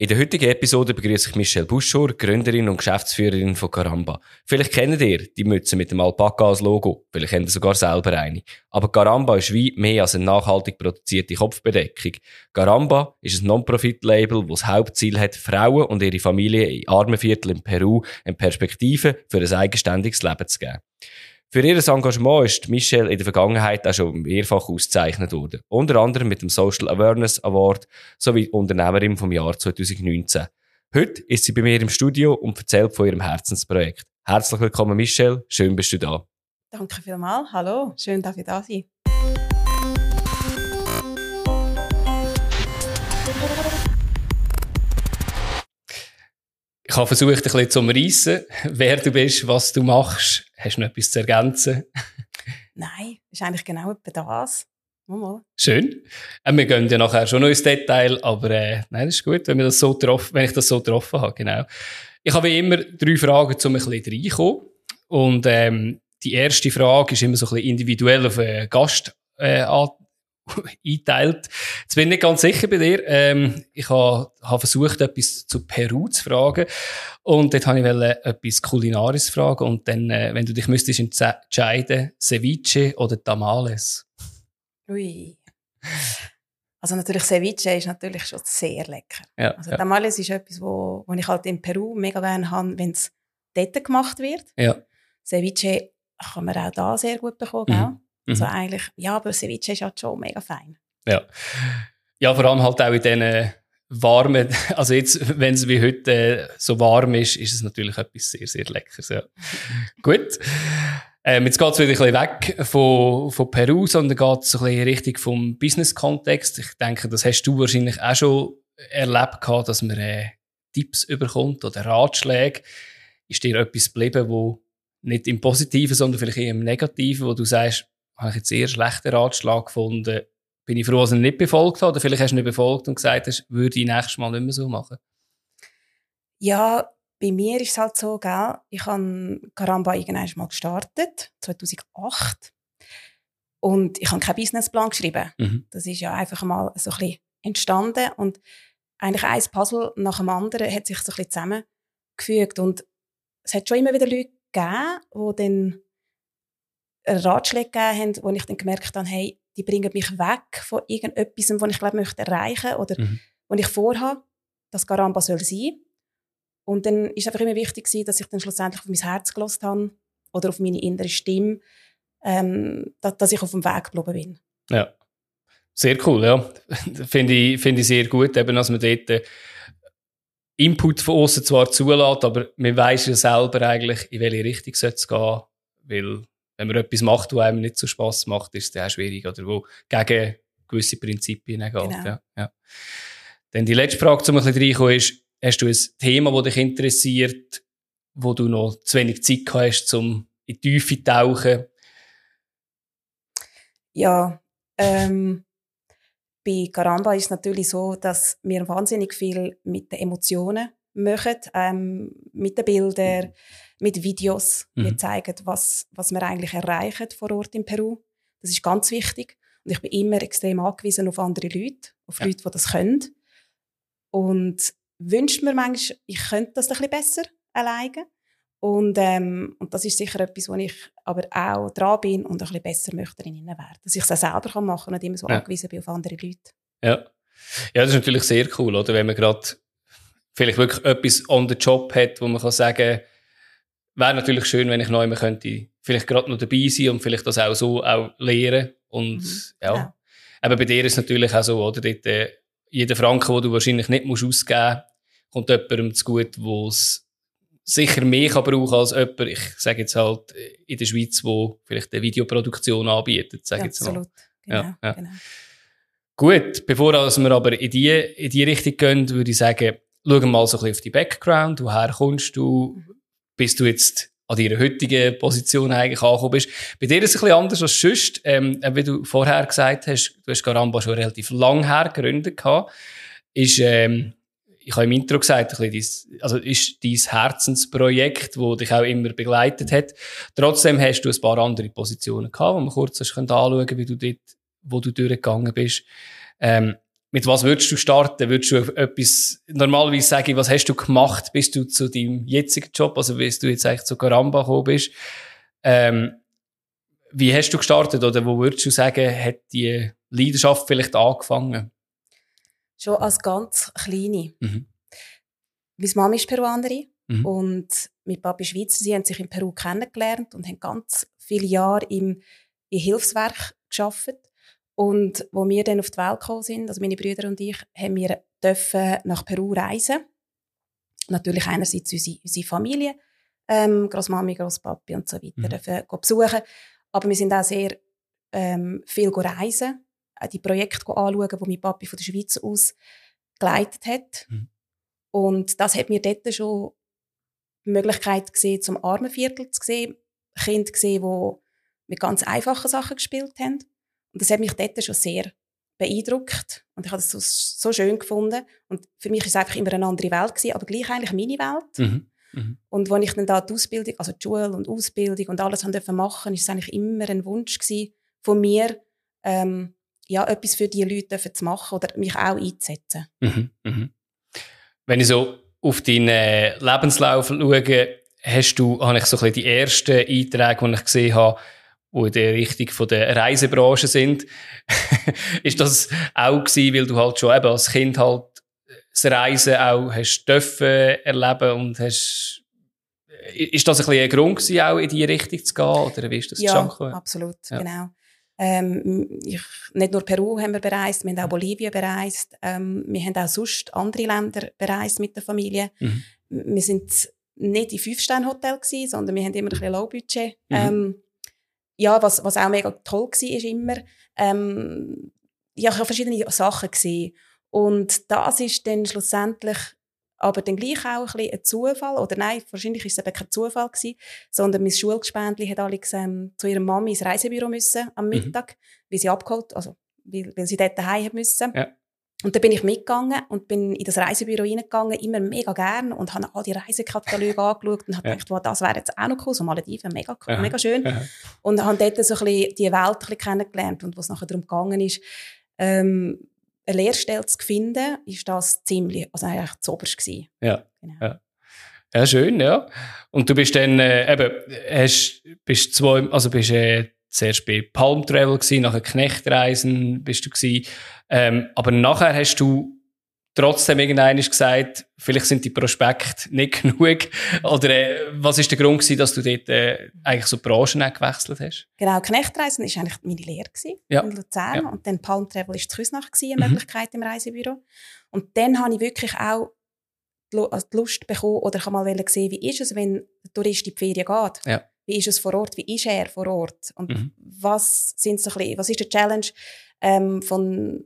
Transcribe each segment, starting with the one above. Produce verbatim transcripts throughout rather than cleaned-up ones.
In der heutigen Episode begrüße ich Michelle Buschor, Gründerin und Geschäftsführerin von Garamba. Vielleicht kennt ihr die Mütze mit dem Alpaka als Logo, vielleicht kennt ihr sogar selber eine. Aber Garamba ist wie mehr als eine nachhaltig produzierte Kopfbedeckung. Garamba ist ein Non-Profit-Label, das das Hauptziel hat, Frauen und ihre Familie in armen Vierteln in Peru eine Perspektive für ein eigenständiges Leben zu geben. Für ihr Engagement ist Michelle in der Vergangenheit auch schon mehrfach ausgezeichnet worden. Unter anderem mit dem Social Awareness Award sowie Unternehmerin vom Jahr zwanzig neunzehn. Heute ist sie bei mir im Studio und erzählt von ihrem Herzensprojekt. Herzlich willkommen, Michelle. Schön, bist du da. Danke vielmals. Hallo. Schön, dass ich da sein. Ich habe versucht, ein bisschen zu umreissen, wer du bist, was du machst. Hast du noch etwas zu ergänzen? Nein, das ist eigentlich genau etwa das. Mal. Schön. Äh, wir gehen ja nachher schon noch ins Detail, aber äh, nein, das ist gut, wenn, wir das so getroffen, wenn ich das so getroffen habe. Genau. Ich habe wie immer drei Fragen, um ein bisschen reinzukommen. Und ähm, die erste Frage ist immer so ein bisschen individuell auf einen Gast äh, eingeteilt. Jetzt bin ich nicht ganz sicher bei dir. Ähm, ich habe ha versucht, etwas zu Peru zu fragen. Und dort wollte ich etwas Kulinarisches fragen. Und dann, äh, wenn du dich müsstest entscheiden, Ceviche oder Tamales? Ui. Also natürlich, Ceviche ist natürlich schon sehr lecker. Ja, also ja. Tamales ist etwas, wo, wo ich halt in Peru mega gerne habe, wenn es dort gemacht wird. Ja. Ceviche kann man auch da sehr gut bekommen, gell? Mhm. Also eigentlich, ja, aber Ceviche ist halt schon mega fein. Ja. Ja, vor allem halt auch in diesen warmen, also jetzt, wenn es wie heute äh, so warm ist, ist es natürlich etwas sehr, sehr Leckeres, ja. Gut. Ähm, jetzt geht es wieder ein bisschen weg von, von Peru, sondern geht es so ein bisschen in Richtung vom Business-Kontext. Ich denke, das hast du wahrscheinlich auch schon erlebt gehabt, dass man äh, Tipps überkommt oder Ratschläge. Ist dir etwas geblieben, wo nicht im Positiven, sondern vielleicht eher im Negativen, wo du sagst, habe ich jetzt eher einen schlechten Ratschlag gefunden, bin ich froh, dass ich ihn nicht befolgt habe, oder vielleicht hast du ihn nicht befolgt und gesagt hast, würde ich nächstes Mal nicht mehr so machen? Ja, bei mir ist es halt so, gell? Ich habe Garamba irgendwann mal gestartet, zweitausendacht. Und ich habe keinen Businessplan geschrieben. Mhm. Das ist ja einfach mal so ein bisschen entstanden. Und eigentlich ein Puzzle nach dem anderen hat sich so ein bisschen zusammengefügt. Und es hat schon immer wieder Leute gegeben, die dann Ratschläge gegeben haben, wo ich dann gemerkt habe, hey, die bringen mich weg von irgendetwas, was ich glaube, möchte erreichen oder mhm. was ich vorhabe, dass Garamba soll sein. Und dann ist es einfach immer wichtig gewesen, dass ich dann schlussendlich auf mein Herz gehört habe oder auf meine innere Stimme, ähm, dass, dass ich auf dem Weg geblieben bin. Ja, sehr cool, ja. Finde ich, finde ich sehr gut, eben, dass man dort äh, Input von außen zwar zulässt, aber man weiss ja selber eigentlich, in welche Richtung es gehen, weil wenn man etwas macht, was einem nicht so Spass macht, ist es dann auch schwierig, oder wo gegen gewisse Prinzipien geht. Genau. Ja, ja. Dann die letzte Frage, um ein bisschen reinzukommen, ist, hast du ein Thema, das dich interessiert, wo du noch zu wenig Zeit hast, um in die Tiefe zu tauchen? Ja, ähm, bei Garamba ist es natürlich so, dass wir wahnsinnig viel mit den Emotionen machen, ähm, mit den Bildern, mit Videos. Mhm. Wir zeigen, was, was wir eigentlich erreichen vor Ort in Peru. Das ist ganz wichtig. Und ich bin immer extrem angewiesen auf andere Leute, auf ja. Leute, die das können. Und wünsche mir manchmal, ich könnte das ein bisschen besser alleine. Und, ähm, und das ist sicher etwas, wo ich aber auch dran bin und ein bisschen besser möchte darin werden. Dass ich es auch selber machen kann und nicht immer so ja. angewiesen bin auf andere Leute. Ja. Ja, das ist natürlich sehr cool, oder? Wenn man gerade vielleicht wirklich etwas on the job hat, wo man kann sagen, wäre natürlich schön, wenn ich noch immer könnte, vielleicht gerade noch dabei sein und vielleicht das auch so auch lernen. Und mhm, ja, genau. Aber bei dir ist es natürlich auch so, oder? Dort, äh, jeder Franken, den du wahrscheinlich nicht musst ausgeben musst, kommt jemandem zu gut, der es sicher mehr kann brauchen als jemand, ich sage jetzt halt, in der Schweiz, wo vielleicht eine Videoproduktion anbietet. Sage ja, jetzt mal. Absolut, genau, ja, ja. genau. Gut, bevor also wir aber in die, in die Richtung gehen, würde ich sagen, schau mal so ein bisschen auf die Background, woher kommst du, mhm. bis du jetzt an deiner heutigen Position eigentlich angekommen bist. Bei dir ist es ein bisschen anders als sonst. Ähm, wie du vorher gesagt hast, du hast Garamba schon relativ lang her gegründet gehabt. Ist, ähm, ich habe im Intro gesagt, ein bisschen dein, also ist dein Herzensprojekt, das dich auch immer begleitet hat. Trotzdem hast du ein paar andere Positionen gehabt, wo man kurz anschauen kann, wie du dort, wo du durchgegangen bist. Ähm, mit was würdest du starten? Würdest du etwas, normalerweise sagen, was hast du gemacht, bis du zu deinem jetzigen Job, also bis du jetzt eigentlich zu Caramba gekommen bist? Ähm, wie hast du gestartet oder wo würdest du sagen, hat die Leidenschaft vielleicht angefangen? Schon als ganz Kleine. Mhm. Meine Mama ist Peruanerin Mhm. und mein Papa ist Schweizer. Sie haben sich in Peru kennengelernt und haben ganz viele Jahre im, im Hilfswerk gearbeitet. Und wo wir dann auf die Welt gekommen sind, also meine Brüder und ich, haben wir dürfen nach Peru reisen. Natürlich einerseits unsere, unsere Familie, ähm, Grossmami, Grosspapi und so weiter, Mhm. dürfen go besuchen. Aber wir sind auch sehr ähm, viel go reisen, auch die Projekte anschauen, die mein Papi von der Schweiz aus geleitet hat. Mhm. Und das hat mir dort schon die Möglichkeit gesehen, zum Armenviertel zu sehen, Kinder gesehen, die mit ganz einfachen Sachen gespielt haben. Und das hat mich dort schon sehr beeindruckt. Und ich habe das so, so schön gefunden. Und für mich war es einfach immer eine andere Welt gewesen, aber gleich eigentlich meine Welt. Mhm. Mhm. Und als ich dann da die Ausbildung, also die Schule und Ausbildung und alles machen durfte, war es eigentlich immer ein Wunsch gewesen von mir, ähm, ja, etwas für diese Leute zu machen oder mich auch einzusetzen. Mhm. Mhm. Wenn ich so auf deinen Lebenslauf schaue, hast du, habe ich so ein bisschen die ersten Einträge, die ich gesehen habe, die in der Richtung von der Reisebranche sind. Ist das auch gewesen, weil du halt schon eben als Kind halt das Reisen auch hast dürfen erleben und hast, ist das ein bisschen ein Grund gewesen, auch in diese Richtung zu gehen, oder wie ist das Ja, zustande gekommen? absolut, Ja. genau. Ähm, ich, nicht nur Peru haben wir bereist, wir haben auch Bolivien bereist, ähm, wir haben auch sonst andere Länder bereist mit der Familie. Mhm. Wir sind nicht in Fünf-Sterne-Hotel gewesen, sondern wir haben immer ein bisschen Low-Budget. Mhm. Ähm, ja, was, was auch mega toll war, ist immer, ähm, ja, ich habe verschiedene Sachen gesehen. Und das ist dann schlussendlich aber dann gleich auch ein bisschen ein Zufall, oder nein, wahrscheinlich ist es eben kein Zufall gewesen, sondern mein Schulgespendli hat Alex ähm, zu ihrer Mami ins Reisebüro müssen am Mittag, mhm. weil sie abgeholt, also weil, weil sie dort daheim haben müssen. Ja. Und dann bin ich mitgegangen und bin in das Reisebüro reingegangen, immer mega gern, und habe all die Reisekataloge angeschaut und habe Ja. gedacht, wow, das wäre jetzt auch noch cool, so Malediven, mega cool, Aha. mega schön. Aha. Und habe dort so ein bisschen die Welt ein bisschen kennengelernt. Und was nachher darum gegangen ist, ähm, eine Lehrstelle zu finden, ist das ziemlich, also eigentlich zu oberst gewesen. Ja. Genau. Ja. Ja, schön, ja. Und du bist dann, äh, eben, hast, bist zwei, also bist, äh, zuerst bei Palm Travel gewesen, nachher Knechtreisen bist du gewesen. Ähm, aber nachher hast du trotzdem irgendwann gesagt, vielleicht sind die Prospekte nicht genug. Oder, äh, was ist der Grund gewesen, dass du dort, äh, eigentlich so Branchen auch gewechselt hast? Genau, Knechtreisen war eigentlich meine Lehre gewesen, Ja. in Luzern. Ja. Und dann Palm Travel war in Küsnacht gewesen, Mhm. eine Möglichkeit im Reisebüro. Und dann habe ich wirklich auch die Lu- also die Lust bekommen, oder ich habe mal gesehen, wie ist es, wenn der Tourist in die Ferien geht? Ja. Wie ist es vor Ort? Wie ist er vor Ort? Und Mhm. was sind so ein bisschen, was ist der Challenge ähm, von,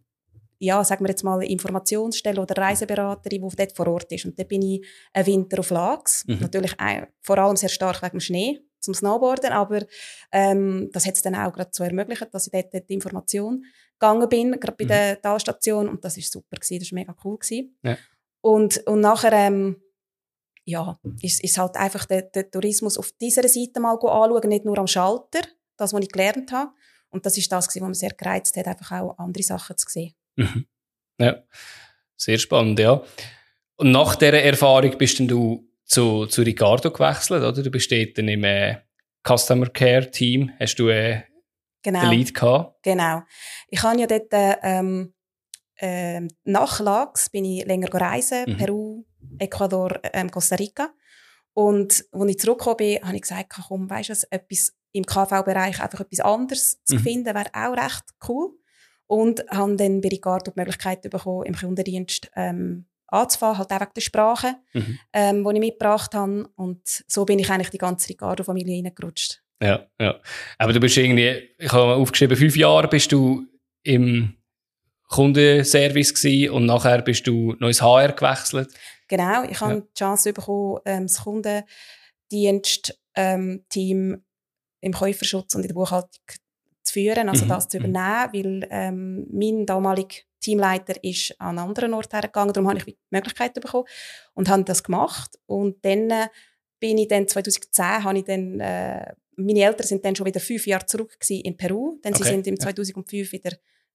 ja, sagen wir jetzt mal, Informationsstelle oder Reiseberaterin, die dort vor Ort ist. Und dann bin ich einen Winter auf Laax. Mhm. Natürlich auch, vor allem sehr stark wegen dem Schnee zum Snowboarden, aber ähm, das hat es dann auch gerade so ermöglicht, dass ich dort, dort die Information gegangen bin, gerade bei Mhm. der Talstation. Und das war super gewesen, das war mega cool gewesen. Ja. Und, und nachher, ähm, ja, ist, ist halt einfach der, der Tourismus auf dieser Seite mal anschauen, nicht nur am Schalter, das, was ich gelernt habe. Und das ist das gewesen, was mich sehr gereizt hat, einfach auch andere Sachen zu sehen. Mhm. Ja, sehr spannend, ja. Und nach dieser Erfahrung bist dann du zu, zu Ricardo gewechselt, oder? Du bist dort dann im äh, Customer Care Team. Hast du äh, Genau. den Lead gehabt? Genau. Ich habe ja dort, ähm, ähm, nach Laax bin ich länger reisen, Mhm. Peru, Ecuador, ähm, Costa Rica. Und als ich zurückgekommen bin, habe ich gesagt, komm, weisst du was, etwas im K V-Bereich, einfach etwas anderes zu Mhm. finden, wäre auch recht cool. Und habe dann bei Ricardo die Möglichkeit bekommen, im Kundendienst ähm, anzufangen, halt auch wegen der Sprache, Mhm. ähm, die ich mitgebracht habe. Und so bin ich eigentlich die ganze Ricardo-Familie reingerutscht. Ja, ja. Aber du bist irgendwie, ich habe mal aufgeschrieben, fünf Jahre bist du im Kundenservice gewesen und nachher bist du noch ins H R gewechselt. Genau, ich habe Ja. die Chance bekommen, ähm, das Kundendienst-Team ähm, im Käuferschutz und in der Buchhaltung zu führen, also Mhm. das zu übernehmen, weil ähm, mein damaliger Teamleiter ist an einen anderen Ort hergegangen, darum habe ich die Möglichkeit bekommen und habe das gemacht. Und dann äh, bin ich dann zweitausendzehn, habe ich dann, äh, meine Eltern sind dann schon wieder fünf Jahre zurück gewesen in Peru, denn Okay, sie sind im ja. zweitausendfünf wieder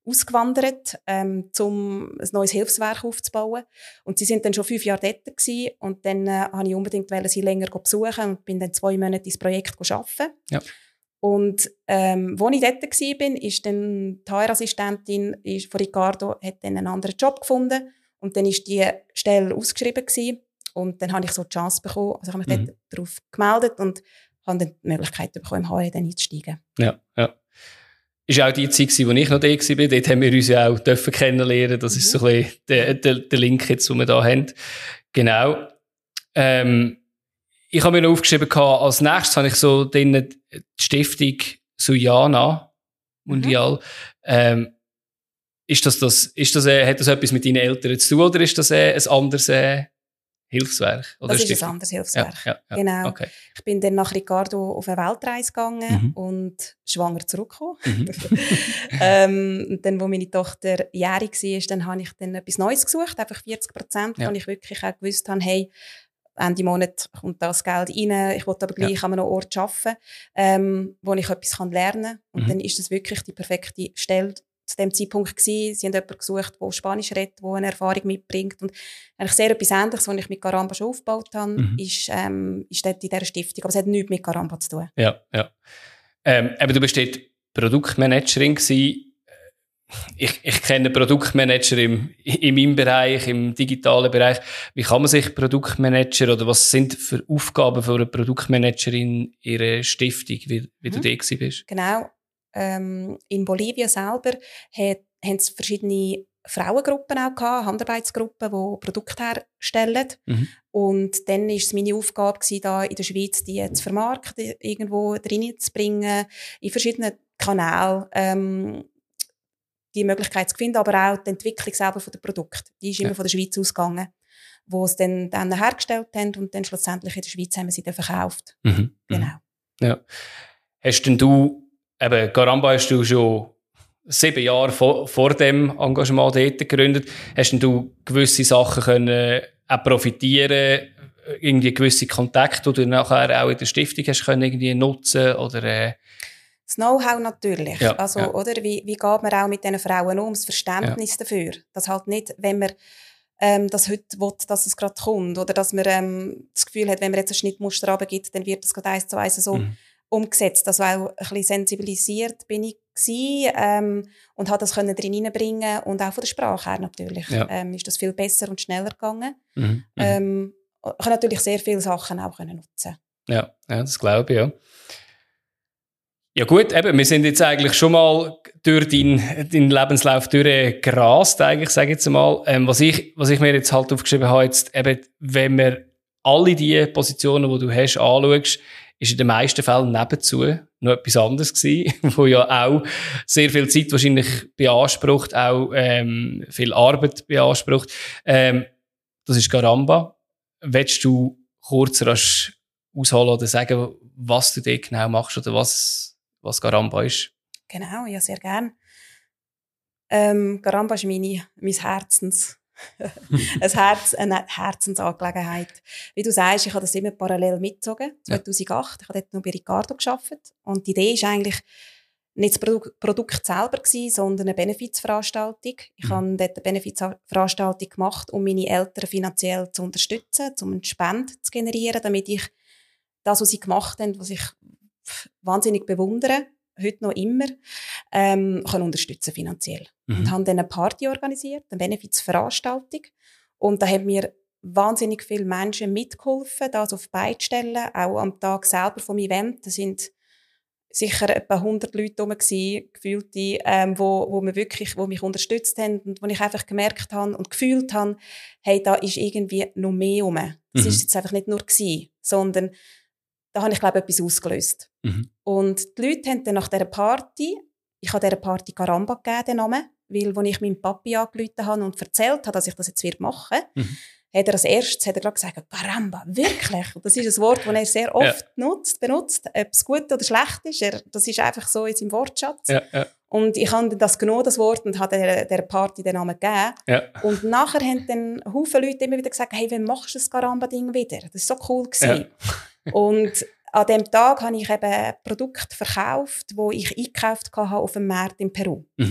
ausgewandert, ähm, um ein neues Hilfswerk aufzubauen. Und sie sind dann schon fünf Jahre dort gewesen. Und dann äh, wollte ich unbedingt sie länger besuchen und bin dann zwei Monate ins Projekt arbeiten. Ja. Und ähm, als ich dort war, ist dann die H R-Assistentin von Ricardo hat dann einen anderen Job gefunden. Und dann war die Stelle ausgeschrieben gewesen. Und dann habe ich so die Chance bekommen, also ich habe mich mhm. dort darauf gemeldet und habe dann die Möglichkeit bekommen, im H R dann einzusteigen. Ja, ja. Ist auch die Zeit, wo ich noch da war. Dort haben wir uns ja auch dürfen kennenlernen. Das mhm. ist so ein bisschen der, der, der Link jetzt, den wir da haben. Genau. Ähm, ich habe mir noch aufgeschrieben, als nächstes habe ich so die Stiftung Sujana Mundial. Mhm. Ähm, ist das, das, ist das, äh, hat das etwas mit deinen Eltern zu tun oder ist das äh, ein anderes äh, Hilfswerk? Oder das ist Stiftung? ein anderes Hilfswerk. Ja, ja, ja. Genau. Okay. Ich bin dann nach Ricardo auf eine Weltreise gegangen mhm. und schwanger zurückgekommen. Mhm. ähm, und dann, wo meine Tochter jährig war, dann habe ich dann etwas Neues gesucht, einfach vierzig Prozent, ja. wo ich wirklich auch gewusst habe, hey, Ende Monat kommt das Geld rein, ich will aber gleich ja. an einem Ort arbeiten, ähm, wo ich etwas lernen kann. Und mhm. dann ist das wirklich die perfekte Stelle zu dem Zeitpunkt gewesen. Sie haben jemanden gesucht, der Spanisch redet, der eine Erfahrung mitbringt. Und eigentlich sehr etwas Ähnliches, was ich mit Caramba schon aufgebaut habe, mhm. ist, ähm, ist dort in dieser Stiftung. Aber es hat nichts mit Caramba zu tun. Ja, ja. Ähm, aber du bist dort Produktmanagerin gewesen. Ich, ich kenne Produktmanager im, in meinem Bereich, im digitalen Bereich. Wie kann man sich Produktmanager oder was sind für Aufgaben für eine Produktmanagerin in ihrer Stiftung, wie, wie mhm. du da gewesen bist? Genau. Ähm, in Bolivien selber hat, haben es verschiedene Frauengruppen auch gehabt, Handarbeitsgruppen, die Produkte herstellen. Mhm. Und dann war es meine Aufgabe gewesen, da in der Schweiz die zu vermarkten, irgendwo drin zu bringen, in verschiedenen Kanälen, ähm, die Möglichkeit zu finden, aber auch die Entwicklung selber von den Produkten. Die ist immer ja. von der Schweiz ausgegangen, wo es dann, dann hergestellt haben und dann schlussendlich in der Schweiz haben wir sie dann verkauft. Mhm. Genau. Ja. Hast denn du, eben, Caramba hast du schon sieben Jahre vor, vor dem Engagement dort gegründet, hast denn du gewisse Sachen können auch profitieren, irgendwie gewisse Kontakte, die du nachher auch in der Stiftung hast können irgendwie nutzen oder äh, das Know-how natürlich. Ja, also, ja. oder? Wie, wie geht man auch mit diesen Frauen um? Das Verständnis ja. dafür. Dass halt nicht, wenn man ähm, das heute will, dass es gerade kommt. Oder dass man ähm, das Gefühl hat, wenn man jetzt ein Schnittmuster runtergibt, dann wird das gerade eins zu eins so mhm. umgesetzt. Also auch ein bisschen sensibilisiert bin ich gewesen, ähm, und habe das können drin hineinbringen und auch von der Sprache her natürlich. Ja. Ähm, ist das viel besser und schneller gegangen. Mhm. Ähm, ich kann natürlich sehr viele Sachen auch können nutzen. Ja, ja, das glaube ich, ja. Ja gut, eben, wir sind jetzt eigentlich schon mal durch deinen, deinen Lebenslauf durchgerast, eigentlich, sage ich jetzt mal. Ähm, was, ich, was ich mir jetzt halt aufgeschrieben habe, jetzt eben, wenn wir alle die Positionen, die du hast, anschaust, ist in den meisten Fällen nebenzu noch etwas anderes gewesen, wo ja auch sehr viel Zeit wahrscheinlich beansprucht, auch ähm, viel Arbeit beansprucht. Ähm, das ist Caramba. Willst du kurz rasch ausholen oder sagen, was du dort genau machst oder was was Caramba ist? Genau, ja, sehr gerne. Ähm, Caramba ist meine, mein Herzens, ein Herz, eine Herzensangelegenheit. Wie du sagst, ich habe das immer parallel mitgezogen, zweitausendacht. Ja. Ich habe dort noch bei Ricardo gearbeitet. Und die Idee war eigentlich nicht das Produ- Produkt selber gewesen, sondern eine Benefizveranstaltung. Ich mhm. habe dort eine Benefizveranstaltung gemacht, um meine Eltern finanziell zu unterstützen, um eine Spende zu generieren, damit ich das, was sie gemacht haben, was ich wahnsinnig bewundere, heute noch immer, ähm, kann unterstützen finanziell. Mhm. Und haben dann eine Party organisiert, eine Benefizveranstaltung. Und da haben mir wahnsinnig viele Menschen mitgeholfen, das auf die Beine zu stellen, auch am Tag selber vom Event. Da sind sicher etwa hundert Leute herum gewesen, gefühlt die, ähm, wo, wo, mir wirklich, wo mich unterstützt haben und wo ich einfach gemerkt habe und gefühlt habe, hey, da ist irgendwie noch mehr rum. Das mhm. ist jetzt einfach nicht nur gewesen, sondern da habe ich, glaube ich, etwas ausgelöst. Mhm. Und die Leute haben dann nach dieser Party, ich habe dieser Party Caramba gegeben, den Namen, weil, als ich meinem Papi angerufen habe und erzählt habe, dass ich das jetzt machen werde, mhm. hat er als erstes hat er gerade gesagt, Caramba, wirklich? Das ist ein Wort, das er sehr oft ja. nutzt, benutzt, ob es gut oder schlecht ist. Er, das ist einfach so in seinem Wortschatz. Ja, ja. Und ich habe das genommen, das Wort, und habe der, der Party den Namen gegeben. Ja. Und nachher haben dann Haufen Leute immer wieder gesagt, hey, wann machst du das Caramba-Ding wieder? Das war so cool gewesen. Ja. Und an dem Tag habe ich eben Produkte verkauft, die ich eingekauft hatte auf dem Markt in Peru. Mhm.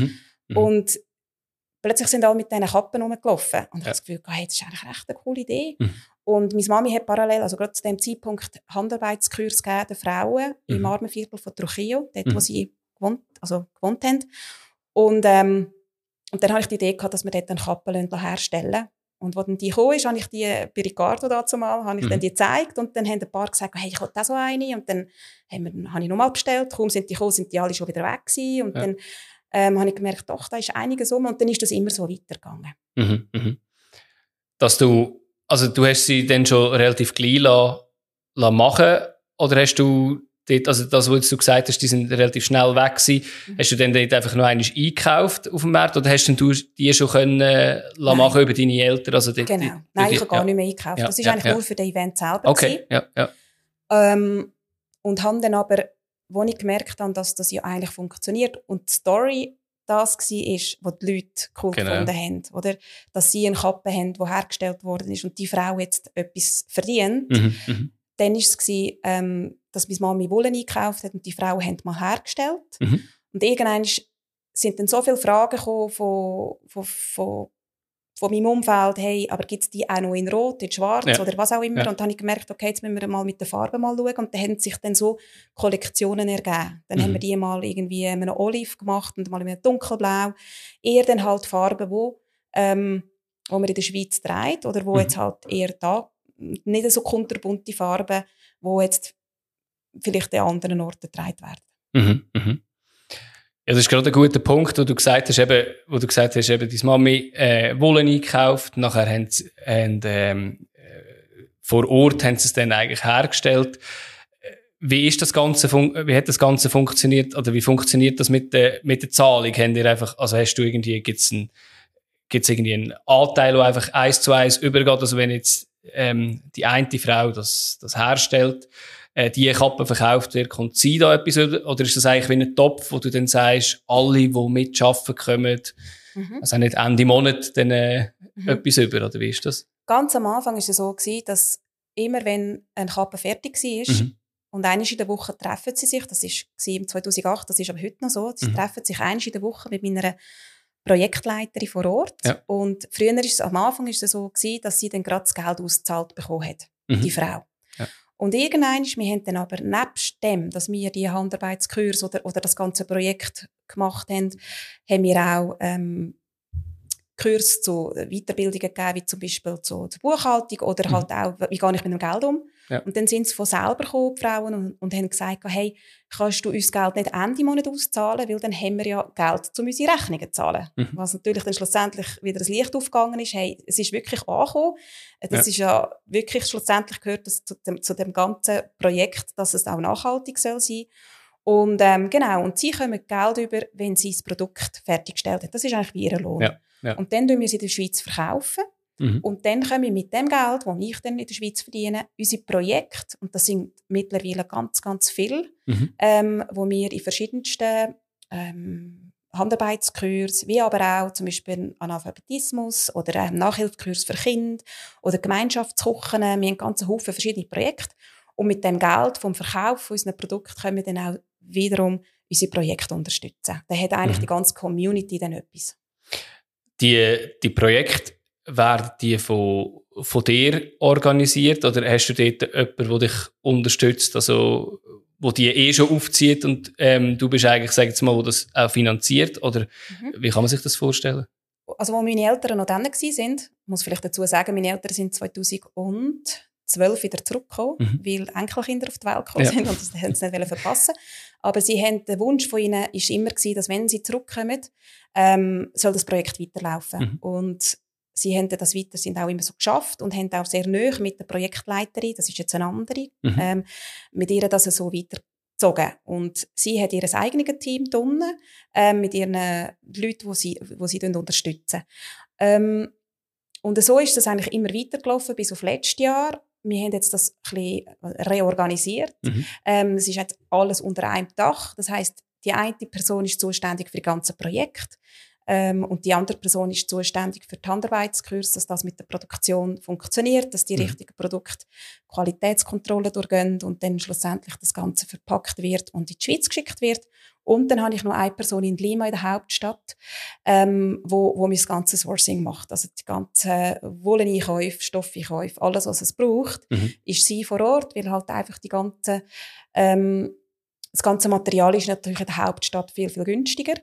Mhm. Und plötzlich sind alle mit diesen Kappen rumgelaufen. Und ich Ja. habe das Gefühl, hey, das ist eigentlich echt eine coole Idee. Mhm. Und meine Mami hat parallel, also gerade zu dem Zeitpunkt, Handarbeitskurs gegeben den Frauen Mhm. im Armenviertel von Trujillo, dort, Mhm. wo sie gewohnt, also gewohnt haben. Und, ähm, und dann habe ich die Idee gehabt, dass wir dort eine Kappe herstellen lassen. Und als dann die kam, habe ich die bei Ricardo dazu mal, habe ich Mhm. dann die gezeigt und dann haben ein paar gesagt, hey, ich will auch so eine. Und dann haben wir, habe ich nochmal bestellt. Kaum sind die gekommen, sind die alle schon wieder weg gewesen. Und Ja. dann ähm, habe ich gemerkt, doch, da ist einiges um. Und dann ist das immer so weitergegangen. Mhm. Mhm. Dass du, also du hast sie dann schon relativ klein lassen, lassen machen, oder hast du dort, also das, was du gesagt hast, die sind relativ schnell weg gewesen, Mhm. hast du dann dort einfach noch einmal eingekauft auf dem Markt, oder hast du die schon können äh, lassen machen über deine Eltern? Also dort, Genau. die, Nein, die, ich habe gar ja. nicht mehr eingekauft. Ja, Das war ja, eigentlich ja. nur für das Event selber. Okay, ja, ja. Ähm, und habe dann aber, als ich gemerkt habe, dass das ja eigentlich funktioniert und die Story das war, was die Leute cool Genau. gefunden haben, oder? Dass sie eine Kappe haben, die hergestellt worden ist und die Frau jetzt etwas verdient. Mhm. Mhm. Dann war es, ähm, dass meine Mami Wolle eingekauft hat und die Frau haben mal hergestellt. Mhm. Und irgendwann sind dann so viele Fragen gekommen von, von, von, von meinem Umfeld, hey, aber gibt es die auch noch in Rot, in Schwarz Ja. oder was auch immer? Ja. Und dann habe ich gemerkt, okay, jetzt müssen wir mal mit den Farben mal schauen. Und dann haben sich dann so Kollektionen ergeben. Dann Mhm. haben wir die mal irgendwie in einem Olive gemacht und mal in einem dunkelblau. Eher dann halt Farben, wo, ähm, wo man in der Schweiz trägt oder wo Mhm. jetzt halt eher da, nicht so kunterbunte Farben, wo jetzt vielleicht an anderen Orten getragen werden. Mhm. Mhm. Ja, das ist gerade ein guter Punkt, wo du gesagt hast, eben, wo du gesagt hast, eben, deine Mami äh, Wolle eingekauft, nachher haben sie, haben, ähm, äh, vor Ort haben sie es dann eigentlich hergestellt. Wie ist das Ganze, fun- wie hat das Ganze funktioniert, oder wie funktioniert das mit der, mit der Zahlung? Haben ihr einfach, also hast du irgendwie, gibt's ein, gibt's irgendwie einen Anteil, der einfach eins zu eins übergeht, also wenn jetzt, ähm, die eine Frau das, das herstellt, äh, die Kappe verkauft wird, kommt sie da etwas über? Oder ist das eigentlich wie ein Topf, wo du dann sagst, alle, die mitarbeiten, kommen, Mhm. also nicht Ende Monat, dann äh, Mhm. etwas über, oder wie ist das? Ganz am Anfang war es so, dass immer wenn eine Kappe fertig war, Mhm. und einmal in der Woche treffen sie sich, das war im zweitausendacht, das ist aber heute noch so, sie Mhm. treffen sich einmal in der Woche mit meiner Projektleiterin vor Ort. Ja. Und früher ist es, am Anfang war es so gewesen, dass sie dann gerade das Geld ausgezahlt bekommen hat, Mhm. die Frau. Ja. Und irgendwann, wir haben dann aber nebst dem, dass wir die Handarbeitskurs oder, oder das ganze Projekt gemacht haben, haben wir auch ähm, Kurs zu Weiterbildungen gegeben, wie zum Beispiel zur, zur Buchhaltung oder Mhm. halt auch, wie gehe ich mit dem Geld um. Ja. Und dann sind sie von selber gekommen, die Frauen, und, und haben gesagt, hey, kannst du uns Geld nicht Ende Monat auszahlen, weil dann haben wir ja Geld, um unsere Rechnungen zu zahlen. Mhm. Was natürlich dann schlussendlich wieder das Licht aufgegangen ist, hey, es ist wirklich angekommen. Das Ja. ist ja wirklich, schlussendlich gehört das zu dem, zu dem ganzen Projekt, dass es auch nachhaltig soll sein. Und ähm, genau, und sie kommen Geld über, wenn sie das Produkt fertiggestellt haben. Das ist eigentlich wie ihr Lohn. Ja. Ja. Und dann verkaufen wir sie in der Schweiz verkaufen. Mhm. Und dann können wir mit dem Geld, das ich dann in der Schweiz verdiene, unsere Projekte, und das sind mittlerweile ganz, ganz viele, Mhm. ähm, wo wir in verschiedensten ähm, Handarbeitskurse, wie aber auch zum Beispiel Analphabetismus oder ähm, Nachhilfekurs für Kinder oder Gemeinschaftskochen. Wir haben einen ganzen Haufen verschiedene Projekte. Und mit dem Geld vom Verkauf unserer Produkte können wir dann auch wiederum unsere Projekte unterstützen. Da hat eigentlich Mhm. die ganze Community dann etwas. Die, die Projekte, werden die von, von dir organisiert, oder hast du dort jemanden, der dich unterstützt, also wo die eh schon aufzieht und ähm, du bist eigentlich, sag ich jetzt mal, wo das auch finanziert, oder Mhm. wie kann man sich das vorstellen? Also, als meine Eltern noch dann waren, muss vielleicht dazu sagen, meine Eltern sind zweitausendzwölf wieder zurückgekommen, Mhm. weil Enkelkinder auf die Welt gekommen Ja. sind und das haben sie nicht verpassen. Aber sie haben, der Wunsch von ihnen war immer gewesen, dass wenn sie zurückkommen, ähm, soll das Projekt weiterlaufen. Mhm. Und sie haben das weiter, sind auch immer so geschafft und haben auch sehr nahe mit der Projektleiterin, das ist jetzt eine andere, Mhm. ähm, mit ihr das so weitergezogen. Und sie hat ihr eigenes Team drinnen, ähm, mit ihren Leuten, die sie, die sie unterstützen. Ähm, und so ist das eigentlich immer weitergelaufen bis auf letztes Jahr. Wir haben jetzt das ein bisschen reorganisiert. Mhm. Ähm, es ist jetzt alles unter einem Dach. Das heisst, die eine Person ist zuständig für das ganze Projekt ähm, und die andere Person ist zuständig für die Handarbeitskurse, dass das mit der Produktion funktioniert, dass die Mhm. richtigen Produkte Qualitätskontrolle durchgehen und dann schlussendlich das Ganze verpackt wird und in die Schweiz geschickt wird. Und dann habe ich noch eine Person in Lima, in der Hauptstadt, ähm, wo, wo mir das ganze Sourcing macht. Also die ganzen Wolleneinkäufe, Stoffeinkäufe, alles, was es braucht, mhm. ist sie vor Ort, weil halt einfach die ganze, ähm, das ganze Material ist natürlich in der Hauptstadt viel, viel günstiger.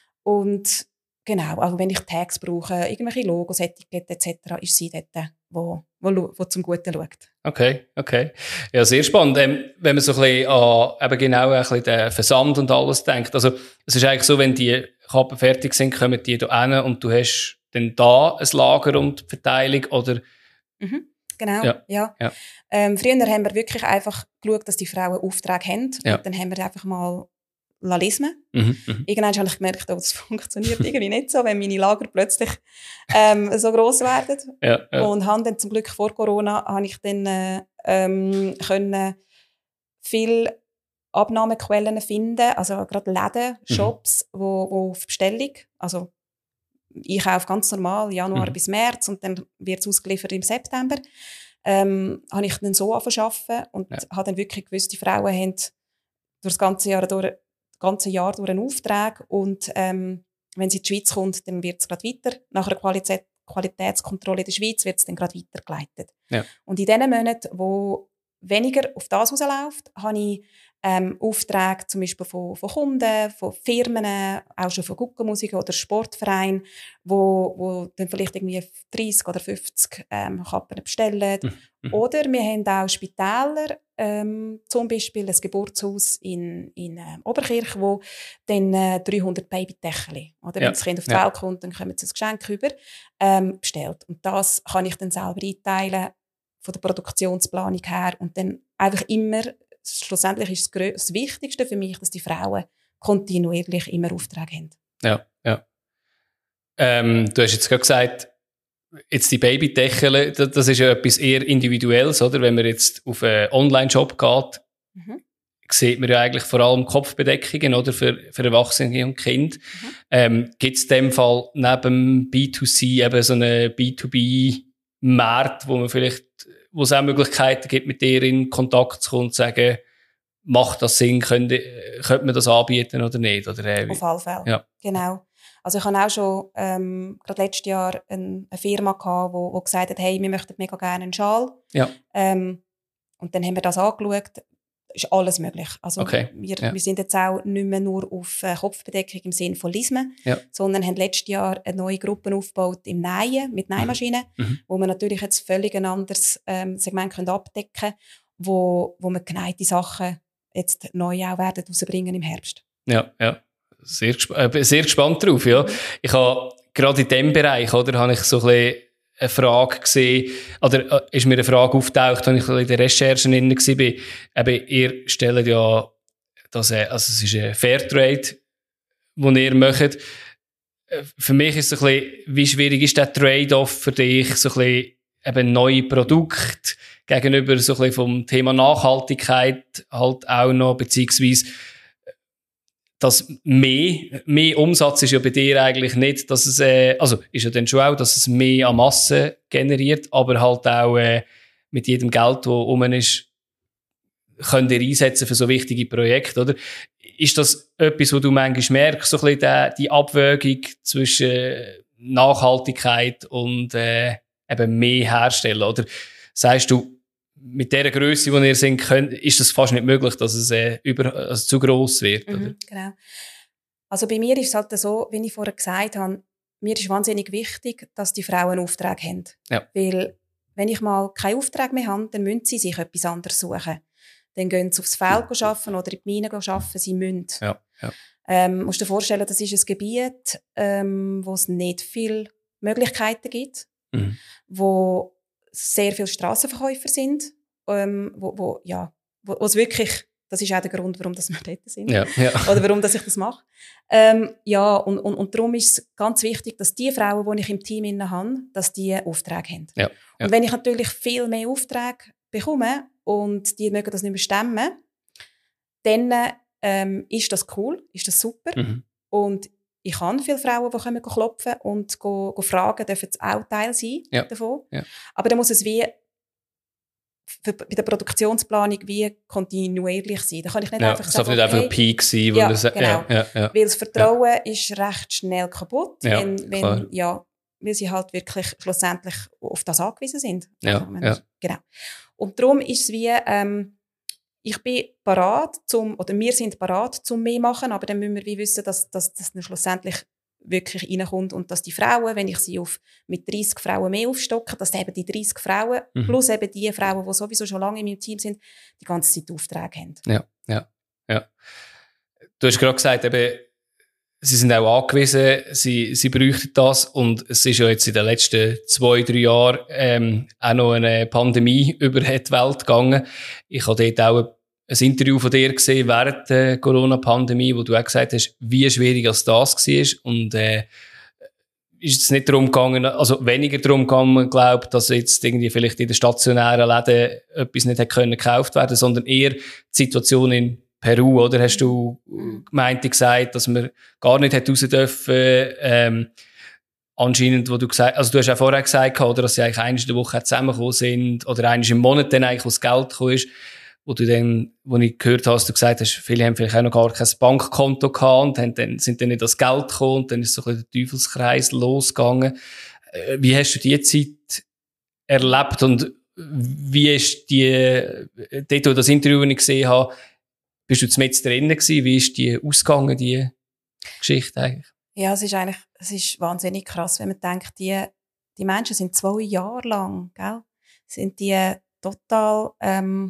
Und genau, also wenn ich Tags brauche, irgendwelche Logos, Etiketten et cetera, ist sie dort, wo, wo, wo zum Guten schaut. Okay, okay. Ja, sehr spannend. Ähm, wenn man so ein bisschen an eben genau ein bisschen den Versand und alles denkt. Also, es ist eigentlich so, wenn die Kappen fertig sind, kommen die da hin und du hast dann da ein Lager und die Verteilung, oder? Mhm, genau, ja. ja. ja. Ähm, früher haben wir wirklich einfach geschaut, dass die Frauen Aufträge haben. Ja. Und dann haben wir einfach mal lesen. Mhm, mhm. Irgendwann habe ich gemerkt, oh, das funktioniert irgendwie nicht so, wenn meine Lager plötzlich ähm, so gross werden. Ja, ja. Und habe dann zum Glück vor Corona habe ich dann äh, ähm, können viele Abnahmequellen finden, also gerade Läden, Shops, mhm. wo, wo auf Bestellung, also ich kaufe ganz normal Januar mhm. bis März und dann wird es ausgeliefert im September, ähm, habe ich dann so angefangen und ja. habe dann wirklich gewusst, die Frauen haben durch das ganze Jahr durch ganze Jahr durch einen Auftrag und ähm, wenn sie in die Schweiz kommt, dann wird es gerade weiter. Nach einer Qualität, Qualitätskontrolle in der Schweiz wird es dann gerade weitergeleitet. Ja. Und in den Monaten, wo weniger auf das rausläuft, habe ich ähm, Aufträge zum Beispiel von, von Kunden, von Firmen, auch schon von Guckenmusiker oder Sportvereinen, wo, wo dann vielleicht irgendwie dreißig oder fünfzig ähm, Kappen bestellen. Mhm. Oder wir haben auch Spitäler, ähm, zum Beispiel ein Geburtshaus in, in äh, Oberkirch, wo dann äh, dreihundert Babydächeli, oder ja. wenn das Kind auf die ja. Welt kommt, dann kommen sie ein Geschenk über, ähm, bestellt. Und das kann ich dann selber einteilen, von der Produktionsplanung her. Und dann einfach immer, schlussendlich ist das, das Wichtigste für mich, dass die Frauen kontinuierlich immer Aufträge haben. Ja, ja. Ähm, du hast jetzt gerade gesagt, jetzt die Babydächel, das ist ja etwas eher Individuelles, oder? Wenn man jetzt auf einen Online-Shop geht, mhm. sieht man ja eigentlich vor allem Kopfbedeckungen, oder? Für, für Erwachsene und Kinder. Mhm. Ähm, gibt es in dem Fall neben B zwei C eben so einen B zwei B-Markt, wo man vielleicht, wo es auch Möglichkeiten gibt, mit dir in Kontakt zu kommen und zu sagen, macht das Sinn, könnte, könnte man das anbieten oder nicht? Oder, äh, auf alle Fälle, ja. Genau. Also ich hatte auch schon ähm, gerade letztes Jahr eine, eine Firma gehabt, wo, wo gesagt hat, hey, wir möchten mega gerne einen Schal. Ja. Ähm, und dann haben wir das angeschaut. Ist alles möglich. Also okay. wir, ja. wir sind jetzt auch nicht mehr nur auf äh, Kopfbedeckung im Sinne von Lismen, ja. sondern haben letztes Jahr eine neue Gruppe aufgebaut im Nähen, mit Nähmaschinen, mhm. wo wir natürlich jetzt völlig ein anderes ähm, Segment können abdecken können, wo, wo wir geneigte Sachen jetzt neu auch werden rausbringen im Herbst. Ja, ja. Sehr, gesp- äh, sehr gespannt drauf, ja. Ich habe gerade in diesem Bereich, oder, habe ich so ein bisschen eine Frage gesehen, oder äh, ist mir eine Frage aufgetaucht, als ich in den Recherchen drin war. Eben, ihr stellt ja, das, äh, also es ist ein Fairtrade, den ihr macht. Für mich ist es ein bisschen, wie schwierig ist der Trade-off für dich, so ein bisschen eben neue Produkte gegenüber so ein bisschen vom Thema Nachhaltigkeit halt auch noch, beziehungsweise dass mehr, mehr Umsatz ist ja bei dir eigentlich nicht, dass es, äh, also ist ja dann schon auch, dass es mehr an Masse generiert, aber halt auch äh, mit jedem Geld, das rum ist, könnt ihr einsetzen für so wichtige Projekte, oder? Ist das etwas, wo du manchmal merkst, so ein bisschen die, die Abwägung zwischen Nachhaltigkeit und äh, eben mehr herstellen, oder? Sagst du, mit der Grösse, die ihr sind, könnt, ist das fast nicht möglich, dass es äh, über, also zu gross wird, oder? Mhm, genau. Also bei mir ist es halt so, wie ich vorher gesagt habe, mir ist wahnsinnig wichtig, dass die Frauen Aufträge haben. Ja. Weil, wenn ich mal keinen Auftrag mehr habe, dann müssen sie sich etwas anderes suchen. Dann gehen sie aufs Feld arbeiten oder in die Mine arbeiten, sie müssen. Ja, ja. Ähm, musst dir vorstellen, das ist ein Gebiet, ähm, wo es nicht viele Möglichkeiten gibt, mhm. wo sehr viele Strassenverkäufer sind, ähm, wo, wo, ja, wo, wo es wirklich, das ist auch der Grund, warum wir dort sind, ja, ja. oder warum dass ich das mache. Ähm, ja, und, und, und darum ist es ganz wichtig, dass die Frauen, die ich im Team habe, dass die Aufträge haben. Ja, ja. Und wenn ich natürlich viel mehr Aufträge bekomme und die mögen das nicht mehr stemmen, dann ähm, ist das cool, ist das super. Mhm. Und ich habe viele Frauen, die kommen klopfen und go, go fragen, dürfen sie auch Teil sein ja. davon. Ja. Aber dann muss es wie für, bei der Produktionsplanung wie kontinuierlich sein. Da kann ich nicht ja, einfach sagen, es sagen, darf nicht okay, einfach ein Peak sein, wo ja, das, genau. ja, ja, ja. Weil das Vertrauen ja. ist recht schnell kaputt, Ja, wenn, wenn ja, weil sie halt wirklich schlussendlich auf das angewiesen sind. Ja, also, ja. Genau. Und darum ist es wie, ähm, ich bin parat zum, oder wir sind parat zum mehr machen, aber dann müssen wir wie wissen, dass, dass das dann schlussendlich wirklich reinkommt und dass die Frauen, wenn ich sie auf, mit dreissig Frauen mehr aufstocke, dass eben die dreissig Frauen mhm. plus eben die Frauen, die sowieso schon lange in meinem Team sind, die ganze Zeit Aufträge haben. Ja, ja, ja. Du hast gerade gesagt, eben, sie sind auch angewiesen, sie, sie bräuchten das und es ist ja jetzt in den letzten zwei, drei Jahren ähm, auch noch eine Pandemie über die Welt gegangen. Ich habe dort auch ein Interview von dir gesehen während der Corona-Pandemie, wo du auch gesagt hast, wie schwierig das war. Und äh, ist es nicht darum gegangen, also weniger darum gegangen, glaube dass jetzt irgendwie vielleicht in den stationären Läden etwas nicht hätte können gekauft werden, sondern eher die Situation in Peru, oder? Hast du gemeint, gesagt, dass man gar nicht hätte raus dürfen, ähm, anscheinend, wo du gesagt, also du hast ja vorher gesagt, oder, dass sie eigentlich einmal in der Woche zusammengekommen sind, oder einmal im Monat dann eigentlich, wo das Geld gekommen ist, wo du dann, wo ich gehört habe, dass du gesagt hast, viele haben vielleicht auch noch gar kein Bankkonto gehabt und haben dann, sind dann nicht das Geld gekommen und dann ist so ein bisschen der Teufelskreis losgegangen. Wie hast du die Zeit erlebt und wie ist die, dort, wo das Interview ich gesehen habe, bist du mit drinnen gewesen? Wie ist die ausgegangen, die Geschichte eigentlich? Ja, es ist eigentlich, es ist wahnsinnig krass, wenn man denkt, die, die Menschen sind zwei Jahre lang, gell, sind die total, ähm,